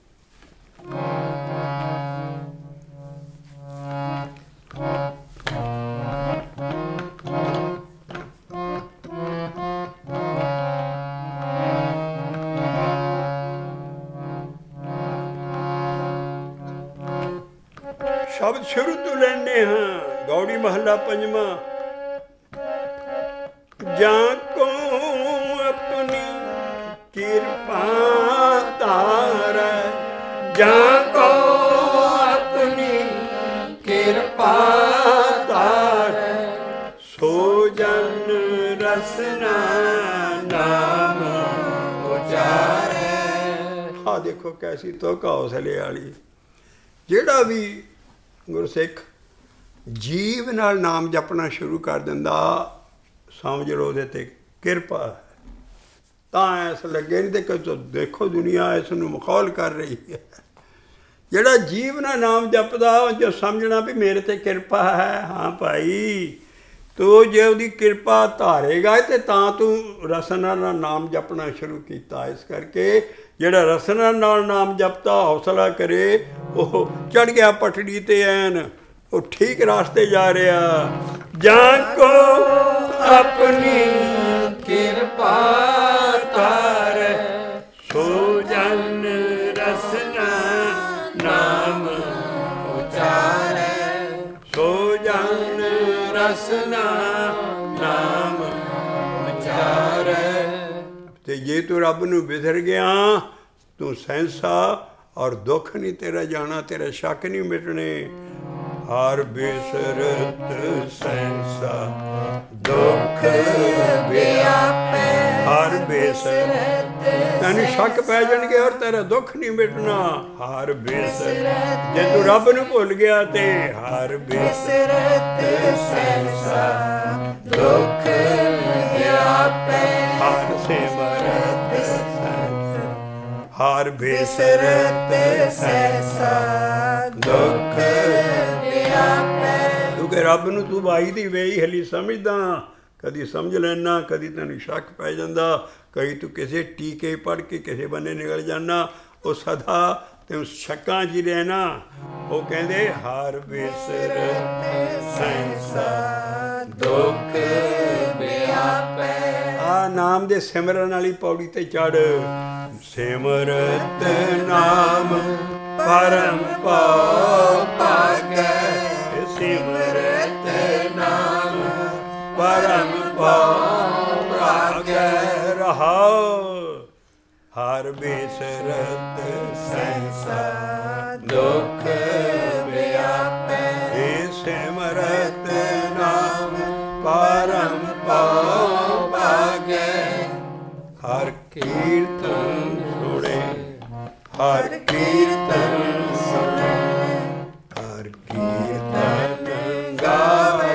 ਸ਼ਬਦ ਸ਼ੁਰੂ ਤੋਂ ਲੈਣੇ ਹਾਂ ਗੌੜੀ ਮਹੱਲਾ ਪੰਜਵਾਂ ਜਾਂ ਕੋ ਆਪਣੀ ਕਿਰਪਾ ਧਾਰੈ ਜਾਂ ਕੋ ਆਪਣੀ ਕਿਰਪਾ ਧਾਰੈ ਸੋ ਜਨ ਰਸਨਾ ਨਾਮ ਉਚਾਰੈ ਆ ਦੇਖੋ ਕੈਸੀ ਤੋਕਾ ਹੌਸਲੇ ਵਾਲੀ ਜਿਹੜਾ ਵੀ ਗੁਰਸਿੱਖ ਜੀਵ ਨਾਲ ਨਾਮ ਜਪਣਾ ਸ਼ੁਰੂ ਕਰ ਦਿੰਦਾ ਸਮਝ ਲਓ ਉਹਦੇ ਤੇ ਕਿਰਪਾ ਹੈ ਤਾਂ ਐਸ ਲੱਗੇ ਨਹੀਂ ਤੇ ਦੇਖੋ ਦੁਨੀਆ ਇਸ ਨੂੰ ਮਖੌਲ ਕਰ ਰਹੀ ਹੈ ਜਿਹੜਾ ਜੀਵ ਨਾਲ ਨਾਮ ਜਪਦਾ ਜੋ ਸਮਝਣਾ ਵੀ ਮੇਰੇ ਤੇ ਕਿਰਪਾ ਹੈ ਹਾਂ ਭਾਈ ਤੂੰ ਜੇ ਉਹਦੀ ਕਿਰਪਾ ਧਾਰੇਗਾ ਤੇ ਤਾਂ ਤੂੰ ਰਸਨਾ ਨਾਲ ਨਾਮ ਜਪਣਾ ਸ਼ੁਰੂ ਕੀਤਾ ਇਸ ਕਰਕੇ ਜਿਹੜਾ ਰਸਨਾ ਨਾਲ ਨਾਮ ਜਪਦਾ ਹੌਸਲਾ ਕਰੇ ਉਹ ਚੜ ਗਿਆ ਪਟੜੀ ਤੇ ਐਨ ਉਹ ਠੀਕ ਰਾਸਤੇ ਜਾ ਰਿਹਾ ਜਾਂ ਕੋ ਆਪਣੀ ਕਿਰਪਾ ਧਾਰੈ ਸੋ ਜਨ ਰਸਨਾ ਨਾਮ ਉਚਾਰੈ ਸੋ ਜਨ ਰਸਨਾ ਨਾਮ ਉਚਾਰੈ ਤੇ ਜੇ ਤੂੰ ਰੱਬ ਨੂੰ ਵਿਸਰ ਗਿਆ ਤੂੰ ਸਹਿੰਸਾ ਔਰ ਦੁੱਖ ਨਹੀਂ ਤੇਰਾ ਜਾਣਾ ਤੇਰਾ ਸ਼ੱਕ ਨਹੀਂ ਮਿਟਣੇ ਹਰ ਬਿਸਰਤ ਸਹਿੰਸਾ ਦੁੱਖ ਵਿਆਪੈ ਹਰ ਬਿਸਰਤ ਤੈਨੂੰ ਸ਼ੱਕ ਪੈ ਜਾਣਗੇ ਔਰ ਤੇਰਾ ਦੁੱਖ ਨਹੀਂ ਮਿਟਣਾ ਹਰ ਬਿਸਰਤ ਜੇ ਤੂੰ ਰੱਬ ਨੂੰ ਭੁੱਲ ਗਿਆ ਤੇ ਹਰ ਬਿਸਰਤ ਸਹਿੰਸਾ ਦੁੱਖ ਵਿਆਪੈ ਹਰ ਸਿਮਰਤ ਹਰ ਬਿਸਰਤ ਸਹਿੰਸਾ ਦੁੱਖ ਵਿਆਪੈ ਕਿਉਂਕਿ ਰੱਬ ਨੂੰ ਤੂੰ ਬਾਈ ਦੀ ਵੇਈ ਹਲੀ ਸਮਝਦਾ ਕਦੀ ਸਮਝ ਲੈਣਾ ਕਦੀ ਤੈਨੂੰ ਸ਼ੱਕ ਪੈ ਜਾਂਦਾ ਕਈ ਤੂੰ ਕਿਸੇ ਟੀਕੇ ਪੜ੍ਹ ਕੇ ਕਿਸੇ ਬੰਨੇ ਨਿਕਲ ਜਾਣਾ ਉਹ ਸਦਾ ਤੈਨੂੰ ਸ਼ੱਕਾਂ 'ਚ ਹੀ ਰਹਿਣਾ ਉਹ ਕਹਿੰਦੇ ਹਰ ਬਿਸਰਤ ਸਹਿੰਸਾ ਦੁੱਖ ਵਿਆਪੈ ਆ ਨਾ ਨਾਮ ਦੇ ਸਿਮਰਨ ਵਾਲੀ ਪੌੜੀ ਤੇ ਚੜ। ਸਿਮਰਤ ਨਾਮ ਪਰਮ ਪਾਉ ਭਾਗੈ, ਸਿਮਰਤ ਨਾਮ ਪਰਮ ਪਾਉ ਭਾਗੈ। ਰਹਾਉ ਹਰ ਬਿਸਰਤ ਸੰਸਾਰ ਦੁਖ ਵਿਆਪੈ, ਏ ਸਿਮਰਤ ਨਾਮ ਪਰਮ ਪਾਉ ਭਾਗੈ। ਹਰ ਕੀਰਤਨ ਸੁਣੇ, ਹਰ ਕੀਰਤਨ ਸੁਣੇ, ਹਰ ਕੀਰਤਨ ਗਾਵੇ।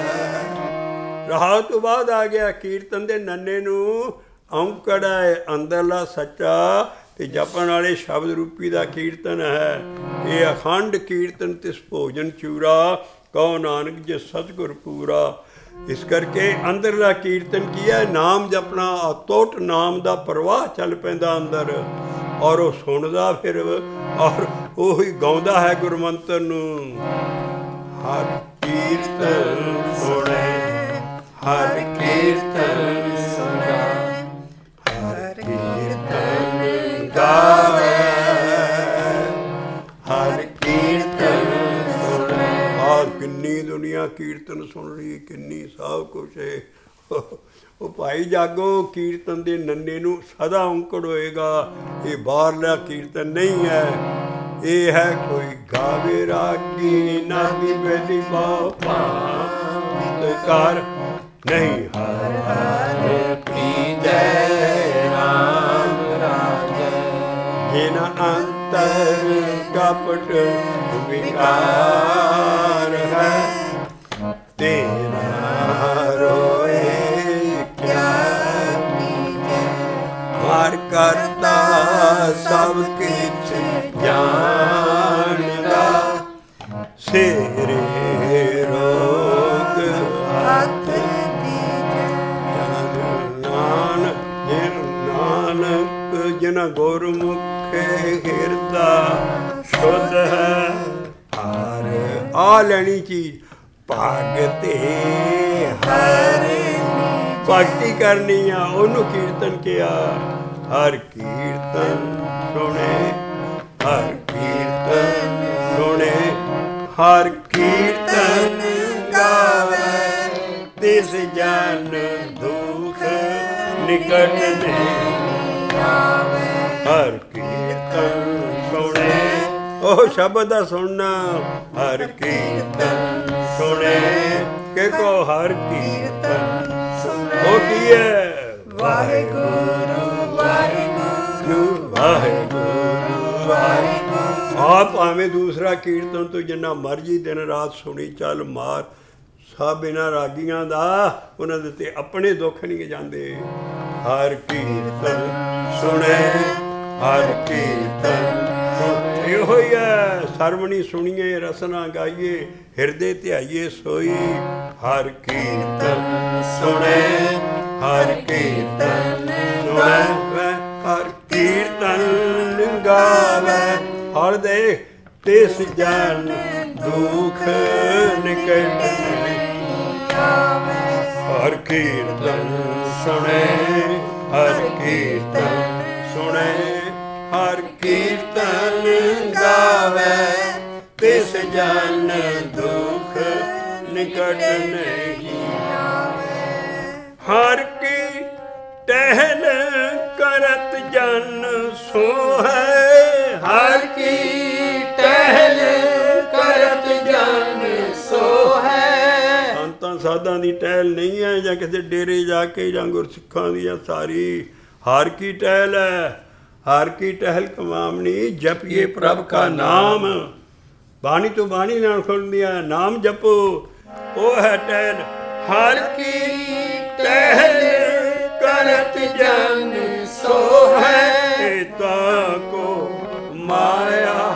ਰਹਾਉ ਤੋਂ ਬਾਅਦ ਆ ਗਿਆ ਕੀਰਤਨ ਦੇ ਨੰਨੇ ਨੂੰ ਔਂਕੜ ਹੈ ਅੰਦਰਲਾ ਸੱਚਾ ਤੇ ਜਪਣ ਵਾਲੇ ਸ਼ਬਦ ਰੂਪੀ ਦਾ ਕੀਰਤਨ ਹੈ। ਇਹ ਅਖੰਡ ਕੀਰਤਨ ਤਿਸ ਭੋਜਨ ਚੂਰਾ, ਕਹੋ ਨਾਨਕ ਜੇ ਸਤਿਗੁਰ ਪੂਰਾ। ਇਸ ਕਰਕੇ ਅੰਦਰਲਾ ਕੀਰਤਨ ਕੀ ਹੈ? ਨਾਮ ਜਪਣਾ, ਅਤੁੱਟ ਨਾਮ ਦਾ ਪ੍ਰਵਾਹ ਚੱਲ ਪੈਂਦਾ ਅੰਦਰ, ਔਰ ਉਹ ਸੁਣਦਾ ਫਿਰ, ਔਰ ਉਹੀ ਗਾਉਂਦਾ ਹੈ ਗੁਰਮੰਤਰ ਨੂੰ। ਹਰ ਕੀਰਤਨ ਸੁਣੇ, ਹਰ ਕੀਰਤਨ ਸੁਣੇ, ਹਰ ਕੀਰਤਨ ਗਾਵੇ, ਹਰ ਕੀਰਤਨ ਸੁਣੇ। ਆਹ ਕਿੰਨੀ ਦੁਨੀਆ ਕੀਰਤਨ ਸੁਣ ਰਹੀ, ਕਿੰਨੀ ਸਭ ਕੁਛ ਹੈ। ਉਹ ਭਾਈ ਜਾਗੋ, ਕੀਰਤਨ ਦੇ ਨੰਨੇ ਨੂੰ ਸਦਾ ਔਂਕੜ ਹੋਏਗਾ। ਇਹ ਬਾਹਰਲਾ ਕੀਰਤਨ ਨਹੀਂ ਹੈ, ਇਹ ਹੈ ਕੋਈ ਗਾਵੇ ਰਾਗੀ ਨਾਦੀ ਬੇਦੀ ਬਾਪਾ ਕਰ ਨਹੀਂ। ਹਰ ਹਰ ਕੀਜੈ ਰਾਮ ਰਾਜੈ, ਜਿਨ ਅੰਤਰ ਕਪਟ ਵਿਕਾਰ ਹੈ, ਤੇਰਾ ਰੋਏ ਕਿਆ ਕੀਜੈ। ਹਰ ਕਰਤਾ ਸਭ ਕਿਛ ਜਾਣਦਾ, ਸਿਰੇ ਰੋਗ ਹੱਥ ਦੀਜੈ। ਨਾਨਕ ਜਿਨ ਨਾਨਕ ਜਿਨ ਗੁਰਮੁਖੇ ਹਿਰਦਾ ਸ਼ੁੱਧ ਹੈ। ਹਰ ਆ ਲੈਣੀ ਚੀਜ਼ ਭਗਤੇ ਹਰ ਭਗਤੀ ਕਰਨੀ ਆ, ਉਹਨੂੰ ਕੀਰਤਨ ਕਿਹਾ। ਹਰ ਕੀਰਤਨ ਸੁਣੇ, ਹਰ ਕੀਰਤਨ ਸੁਣੇ, ਹਰ ਕੀਰਤਨ ਗਾਵੇ, ਤਿਸ ਜਨ ਦੁਖ ਨਿਕਟ ਨਹੀਂ ਆਵੇ। ਹਰ ਕੀਰਤਨ ਸੁਣੇ, ਉਹ ਸ਼ਬਦ ਦਾ ਸੁਣਨਾ। ਹਰ ਕੀਰਤਨ ਸੁਣੇ, ਕਿ ਕੋ ਹਰ ਕੀਰਤਨ ਉਹ ਕੀ ਹੈ? ਵਾਹਿਗੁਰੂ ਵਾਹਿਗੁਰੂ ਵਾਹਿਗੁਰੂ ਵਾਹਿਗੁਰੂ। ਆਪ ਭਾਵੇਂ ਦੂਸਰਾ ਕੀਰਤਨ ਤੋਂ ਜਿੰਨਾ ਮਰਜੀ ਦਿਨ ਰਾਤ ਸੁਣੀ ਚੱਲ ਮਾਰ, ਸਭ ਇਹਨਾਂ ਰਾਗੀਆਂ ਦਾ ਉਹਨਾਂ ਦੇ ਤੇ ਆਪਣੇ ਦੁੱਖ ਨਹੀਂ ਜਾਂਦੇ। ਹਰ ਕੀਰਤਨ ਸੁਣੇ, ਹਰ ਕੀਰਤਨ ਸੁਣੇ। ਇਹੋ ਹੀ ਹੈ, ਸਰਵਣੀ ਸੁਣੀਏ ਰਸਨਾ ਗਾਈਏ, ਹਿਰਦੇ ਧਿਆਈਏ ਸੋਈ। ਹਰ ਕੀਰਤਨ ਸੁਣੇ, ਹਰ ਕੀਰਤਨ ਸੁਣੇ, ਹਰ ਕੀਰਤਨ ਗਾਵੇ। ਹਰ ਦੇ ਤਿਸ ਜਨ ਦੁਖ ਨਿਕਟ ਨਹੀਂ ਆਵੇ। ਹਰ ਕੀਰਤਨ ਸੁਣੇ, ਹਰ ਕੀਰਤਨ ਸੁਣੇ, ਹਰ ਕੀਰਤਨ ਗਾਵੇ, ਤਿਸ ਜਨ ਦੁਖ ਨਿਕਟ ਨਹੀਂ ਆਵੇ। ਹਰ ਕੀ ਟਹਿਲ ਕਰਤ ਜਨ ਸੋ ਹੈ, ਹਰ ਕੀ ਟਹਿਲ ਕਰਤ ਜਨ ਸੋ ਹੈ। ਸੰਤਾਂ ਸਾਧਾਂ ਦੀ ਟਹਿਲ ਨਹੀਂ ਹੈ, ਜਾਂ ਕਿਸੇ ਡੇਰੇ ਜਾ ਕੇ, ਜਾਂ ਗੁਰਸਿੱਖਾਂ ਦੀ ਆ ਸਾਰੀ। ਹਰ ਕੀ ਟਹਿਲ ਹੈ, ਹਰ ਕੀ ਟਹਿਲ ਕਮਾਮਣੀ, ਜਪੀਏ ਪ੍ਰਭ ਕਾ ਨਾਮ। ਬਾਣੀ ਤੋਂ ਬਾਣੀ ਨਾਲ ਖੁੱਲਦੀ ਹੈ, ਨਾਮ ਜਪੋ, ਉਹ ਹੈ ਟਹਿਲ। ਹਰ ਕੀ ਟਹਿਲ ਕਰਤ ਜਨ ਸੋ ਹੈ, ਤਾ ਕੋ ਮਾਇਆ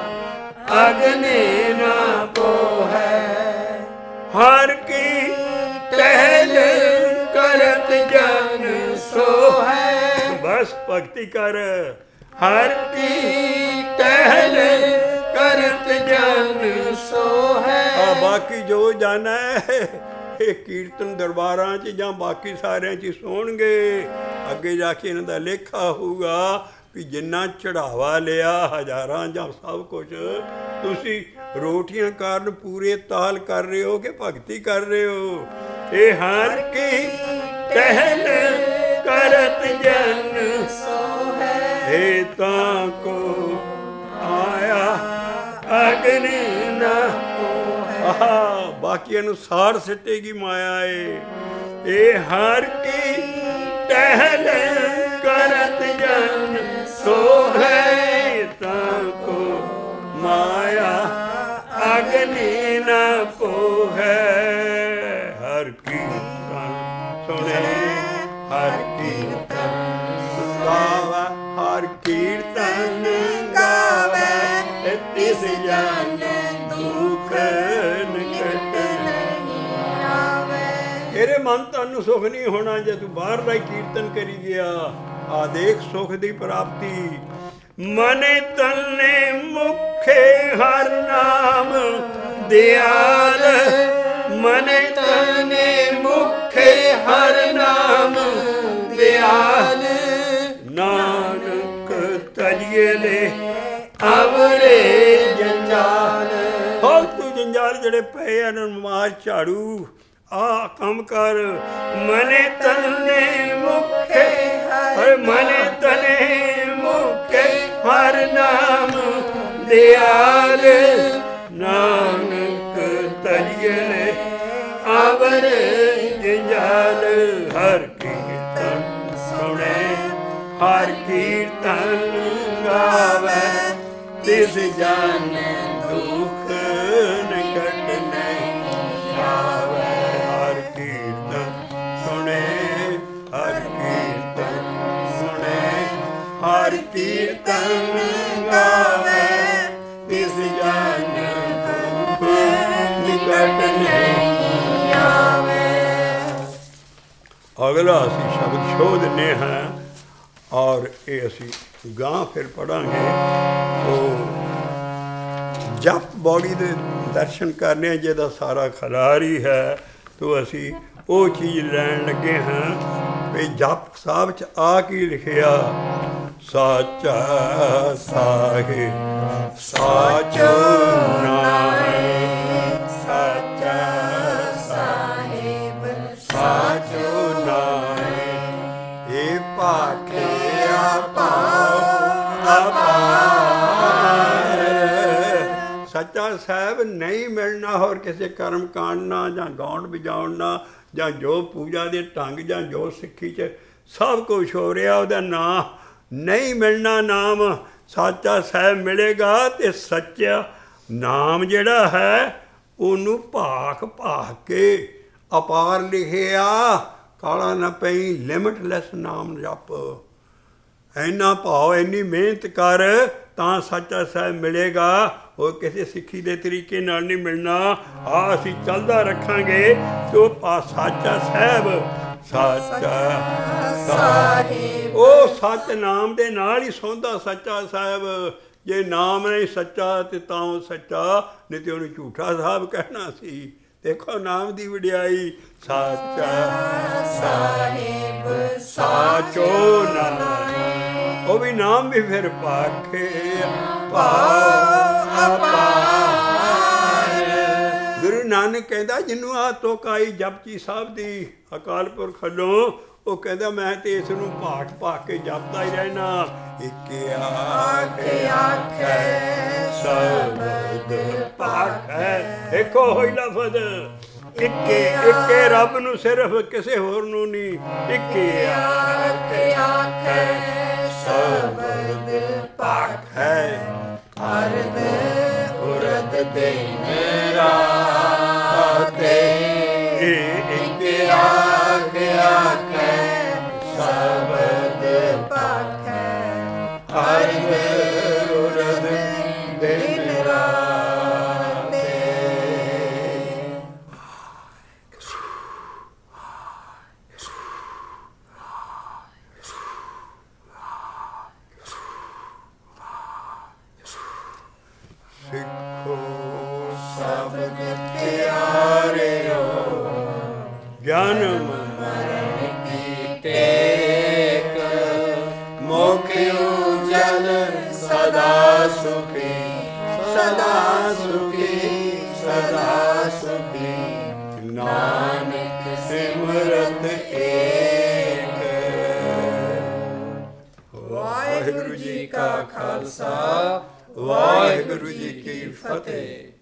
ਅਗਨੇ ਨਾ ਪੋ ਹੈ। ਹਰ ਕੀ ਟਹਿਲ ਕਰਤ ਜਨ ਸੋ ਹੈ, ਬਸ ਭਗਤੀ ਕਰ। ਹਰ ਕੀ ਟਹਿਲ ਕਰਤ ਜਨ ਸੋ ਹੈ। ਆ ਬਾਕੀ ਜੋ ਜਾਣਾ ਹੈ ਇਹ ਕੀਰਤਨ ਦਰਬਾਰਾਂ 'ਚ ਜਾਂ ਬਾਕੀ ਸਾਰਿਆਂ 'ਚ ਸੁਣਨਗੇ। ਅੱਗੇ ਜਾ ਕੇ ਇਹਨਾਂ ਦਾ ਲੇਖਾ ਹੋਊਗਾ ਵੀ ਜਿੰਨਾ ਚੜਾਵਾ ਲਿਆ ਹਜ਼ਾਰਾਂ ਜਾਂ ਸਭ ਕੁਝ, ਤੁਸੀਂ ਰੋਟੀਆਂ ਕਾਰਨ ਪੂਰੇ ਤਾਲ ਕਰ ਰਹੇ ਹੋ ਕਿ ਭਗਤੀ ਕਰ ਰਹੇ ਹੋ। ਇਹ ਹਰ ਕੀ ਟਹਿਲ ਕਰਤ ਜਨ ਸੋ ਹੈ, ਇਹ ਤਾਂ ਕੋ ਆਇਆ ਅਗਨੀ ਨਾ ਆਹ ਬਾਕੀਆਂ ਨੂੰ ਸਾੜ ਸਿੱਟੇਗੀ ਮਾਇਆ ਏ। ਇਹ ਹਰ ਕੀ ਟਹਿਲ ਕਰਤ ਜਨ ਸੋ ਹੈ, ਤਾਂ ਕੋ ਮਾਇਆ ਅਗਨੀ ਨਾ ਪੋ ਹੈ। ਹਰ ਕੀਰਤਨ ਸੁਣੇ ਹਰ ਕੀਰਤਨ ਗਾਵੇ, ਹਰ ਕੀਰਤਨ ਗਾਵੇ ਤਿਸ ਜਨ ਦੁਖ ਨਿਕਟ ਨਹੀਂ ਆਵੇ। ਤੇਰੇ ਮਨ ਤਨ ਨੂੰ ਸੁਖ ਨਹੀਂ ਹੋਣਾ ਜੇ ਤੂੰ ਬਾਹਰ ਦਾ ਹੀ ਕੀਰਤਨ ਕਰੀ ਗਿਆ। ਆ ਦੇਖ ਸੁਖ ਦੀ ਪ੍ਰਾਪਤੀ। ਮਨ ਤਨੇ ਮੁਖੇ ਹਰ ਨਾਮ ਦਿਆਲ, ਮਨ ਤਨੇ ਮੁਖੇ ਹਰ ਨਾਮ ਦਿਆਲ, ਨਾਨਕ ਤਜੀਏ ਲੈ ਅਵਰੇ ਜੰਜਾਲ। ਹੋ ਤੂੰ ਜੰਜਾਲ ਜਿਹੜੇ ਪਏ ਆ ਇਹਨਾਂ ਨੂੰ ਮਾਰ ਝਾੜੂ, ਆ ਕੰਮ ਕਰ। ਮਨ ਤਨੇ ਮੁਖੇ ਹਰ ਮਨ ਤਨੇ ਮੁਖੇ ਹਰ ਨਾਮ ਦਿਆਲ, ਨਾਨਕ ਤਜੀਏ ਅਵਰ ਜੰਜਾਲ। ਹਰ ਕੀਰਤਨ ਸੁਣੇ ਹਰ ਕੀਰਤਨ ਗਾਵੇ ਤਿਸ ਜਨ ਦੁਖ ਨਿਕਟ ਨਹੀਂ ਆਵੇ। ਹਰ ਕੀਰਤਨ ਸੁਣੇ ਹਰ ਕੀਰਤਨ ਸੁਣੇ ਹਰ ਕੀਰਤਨ ਗਾਵੇ ਤਿਸ ਜਨ ਦੁਖ ਨਿਕਟ ਨਹੀਂ ਆਵੇ। ਅਗਲਾ ਅਸੀਂ ਸ਼ਬਦ ਛੋਹ ਦਿੰਦੇ ਹਾਂ ਔਰ ਇਹ ਅਸੀਂ ਗਾਂ ਫਿਰ ਪੜਾਂਗੇ। ਉਹ ਜਪ ਬੋੜੀ ਦੇ ਦਰਸ਼ਨ ਕਰਨੇ ਆ ਜਿਹਦਾ ਸਾਰਾ ਖਲਾਰ ਹੀ ਹੈ, ਤੋ ਅਸੀਂ ਉਹ ਚੀਜ਼ ਲੈਣ ਲੱਗੇ ਹਾਂ ਵੀ ਜਪ ਸਾਹਿਬ 'ਚ ਆ ਕੀ ਲਿਖਿਆ। ਸਾਚਾ ਸਾਹਿਬ ਸਾਚੋ ਨਾਮ, ਸਾਚਾ ਸਾਹਿਬ ਸਾਚੋ ਨਾਮ, ਇਹ ਭਾਖਿਆ ਪਾਉ ਅਪਾਰ। ਸੱਚਾ ਸਾਹਿਬ ਨਹੀਂ ਮਿਲਣਾ ਹੋਰ ਕਿਸੇ ਕਰਮ ਕਾਂਡ ਨਾਲ ਜਾਂ ਗਾਉਣ ਵਜਾਉਣ ਨਾਲ ਜਾਂ ਜੋ ਪੂਜਾ ਦੇ ਢੰਗ ਜਾਂ ਜੋ ਸਿੱਖੀ 'ਚ ਸਭ ਕੁਛ ਹੋ ਰਿਹਾ, ਉਹਦਾ ਨਾਂ ਨਹੀਂ ਮਿਲਣਾ। ਨਾਮ ਸਾਚਾ ਸਾਹਿਬ ਮਿਲੇਗਾ ਤੇ ਸੱਚਾ ਨਾਮ ਜਿਹੜਾ ਹੈ ਉਹਨੂੰ ਭਾਖ ਭਾਖ ਕੇ ਅਪਾਰ ਲਿਖਿਆ। ਕਾਲਾ ਨਾ ਪਈ ਲਿਮਟਲੈਸ ਨਾਮ ਜਪ। ਇੰਨਾ ਭਾਵ ਇੰਨੀ ਮਿਹਨਤ ਕਰ ਤਾਂ ਸੱਚਾ ਸਾਹਿਬ ਮਿਲੇਗਾ, ਹੋਰ ਕਿਸੇ ਸਿੱਖੀ ਦੇ ਤਰੀਕੇ ਨਾਲ ਨਹੀਂ ਮਿਲਣਾ। ਆ ਅਸੀਂ ਚੱਲਦਾ ਰੱਖਾਂਗੇ ਤੇ ਉਹ ਪਾ ਸਾਚਾ ਸਾਹਿਬ ਸਾਚਾ ਸਾਹਿਬ ਉਹ ਸੱਚ ਨਾਮ ਦੇ ਨਾਲ ਹੀ ਸੌਂਦਾ ਸੱਚਾ ਸਾਹਿਬ। ਜੇ ਨਾਮ ਨਹੀਂ ਸੱਚਾ ਤੇ ਤਾਂ ਉਹ ਸੱਚਾ, ਨਹੀਂ ਤੇ ਉਹਨੂੰ ਝੂਠਾ ਸਾਹਿਬ ਕਹਿਣਾ ਸੀ। ਦੇਖੋ ਨਾਮ ਦੀ ਵਡਿਆਈ। ਸਾਚਾ ਸਾਹਿਬ ਸਾਚੋ ਨਾਮ, ਉਹ ਵੀ ਨਾਮ ਵੀ ਫਿਰ ਭਾਖੇ ਭਾਉ ਅਪਾਰ। ਗੁਰੂ ਨਾਨਕ ਕਹਿੰਦਾ ਜਿਹਨੂੰ ਆ ਤੁਕ ਆਈ ਜਪਜੀ ਸਾਹਿਬ ਦੀ ਅਕਾਲ ਪੁਰਖ ਵੱਲੋਂ, ਉਹ ਕਹਿੰਦਾ ਮੈਂ ਤੇ ਇਸ ਨੂੰ ਭਾਖ ਭਾਖ ਕੇ ਜਪਦਾ ਹੀ ਰਹਿਣਾ। ਇੱਕ ਆਖ ਆਖੈ ਸ਼ਬਦ ਭਾਖੈ। ਦੇਖੋ ਹੋਈ ਲਫ਼ਜ਼ ਇੱਕੇ ਇੱਕੇ ਰੱਬ ਨੂੰ, ਸਿਰਫ ਕਿਸੇ ਹੋਰ ਨੂੰ ਨਹੀਂ। ਇੱਕੇ ਆਖ ਆਖੈ ਸ਼ਬਦ ਭਾਖੈ, ਅਰਧ ਉਰਧ ਦਿਨ ਰਾਤ। ਇੱਕੇ ਆਖ ਆਖੈ ਸ਼ਬਦ ਭਾਖੈ, ਅਰਧ ਉਰਧ ਦਿਨ ਰਾਤ। ਸਿੱਖੋ ਸੁਖੀ ਸਦਾ ਸੁਖੀ ਸਦਾ ਸੁਖੀ ਨਾਨਕ ਸਿਮਰਤ ਏਕ। ਵਾਹਿਗੁਰੂ ਜੀ ਕਾ ਖਾਲਸਾ ਵਾਹਿਗੁਰੂ ਜੀ ਕੀ ਫਤਿਹ।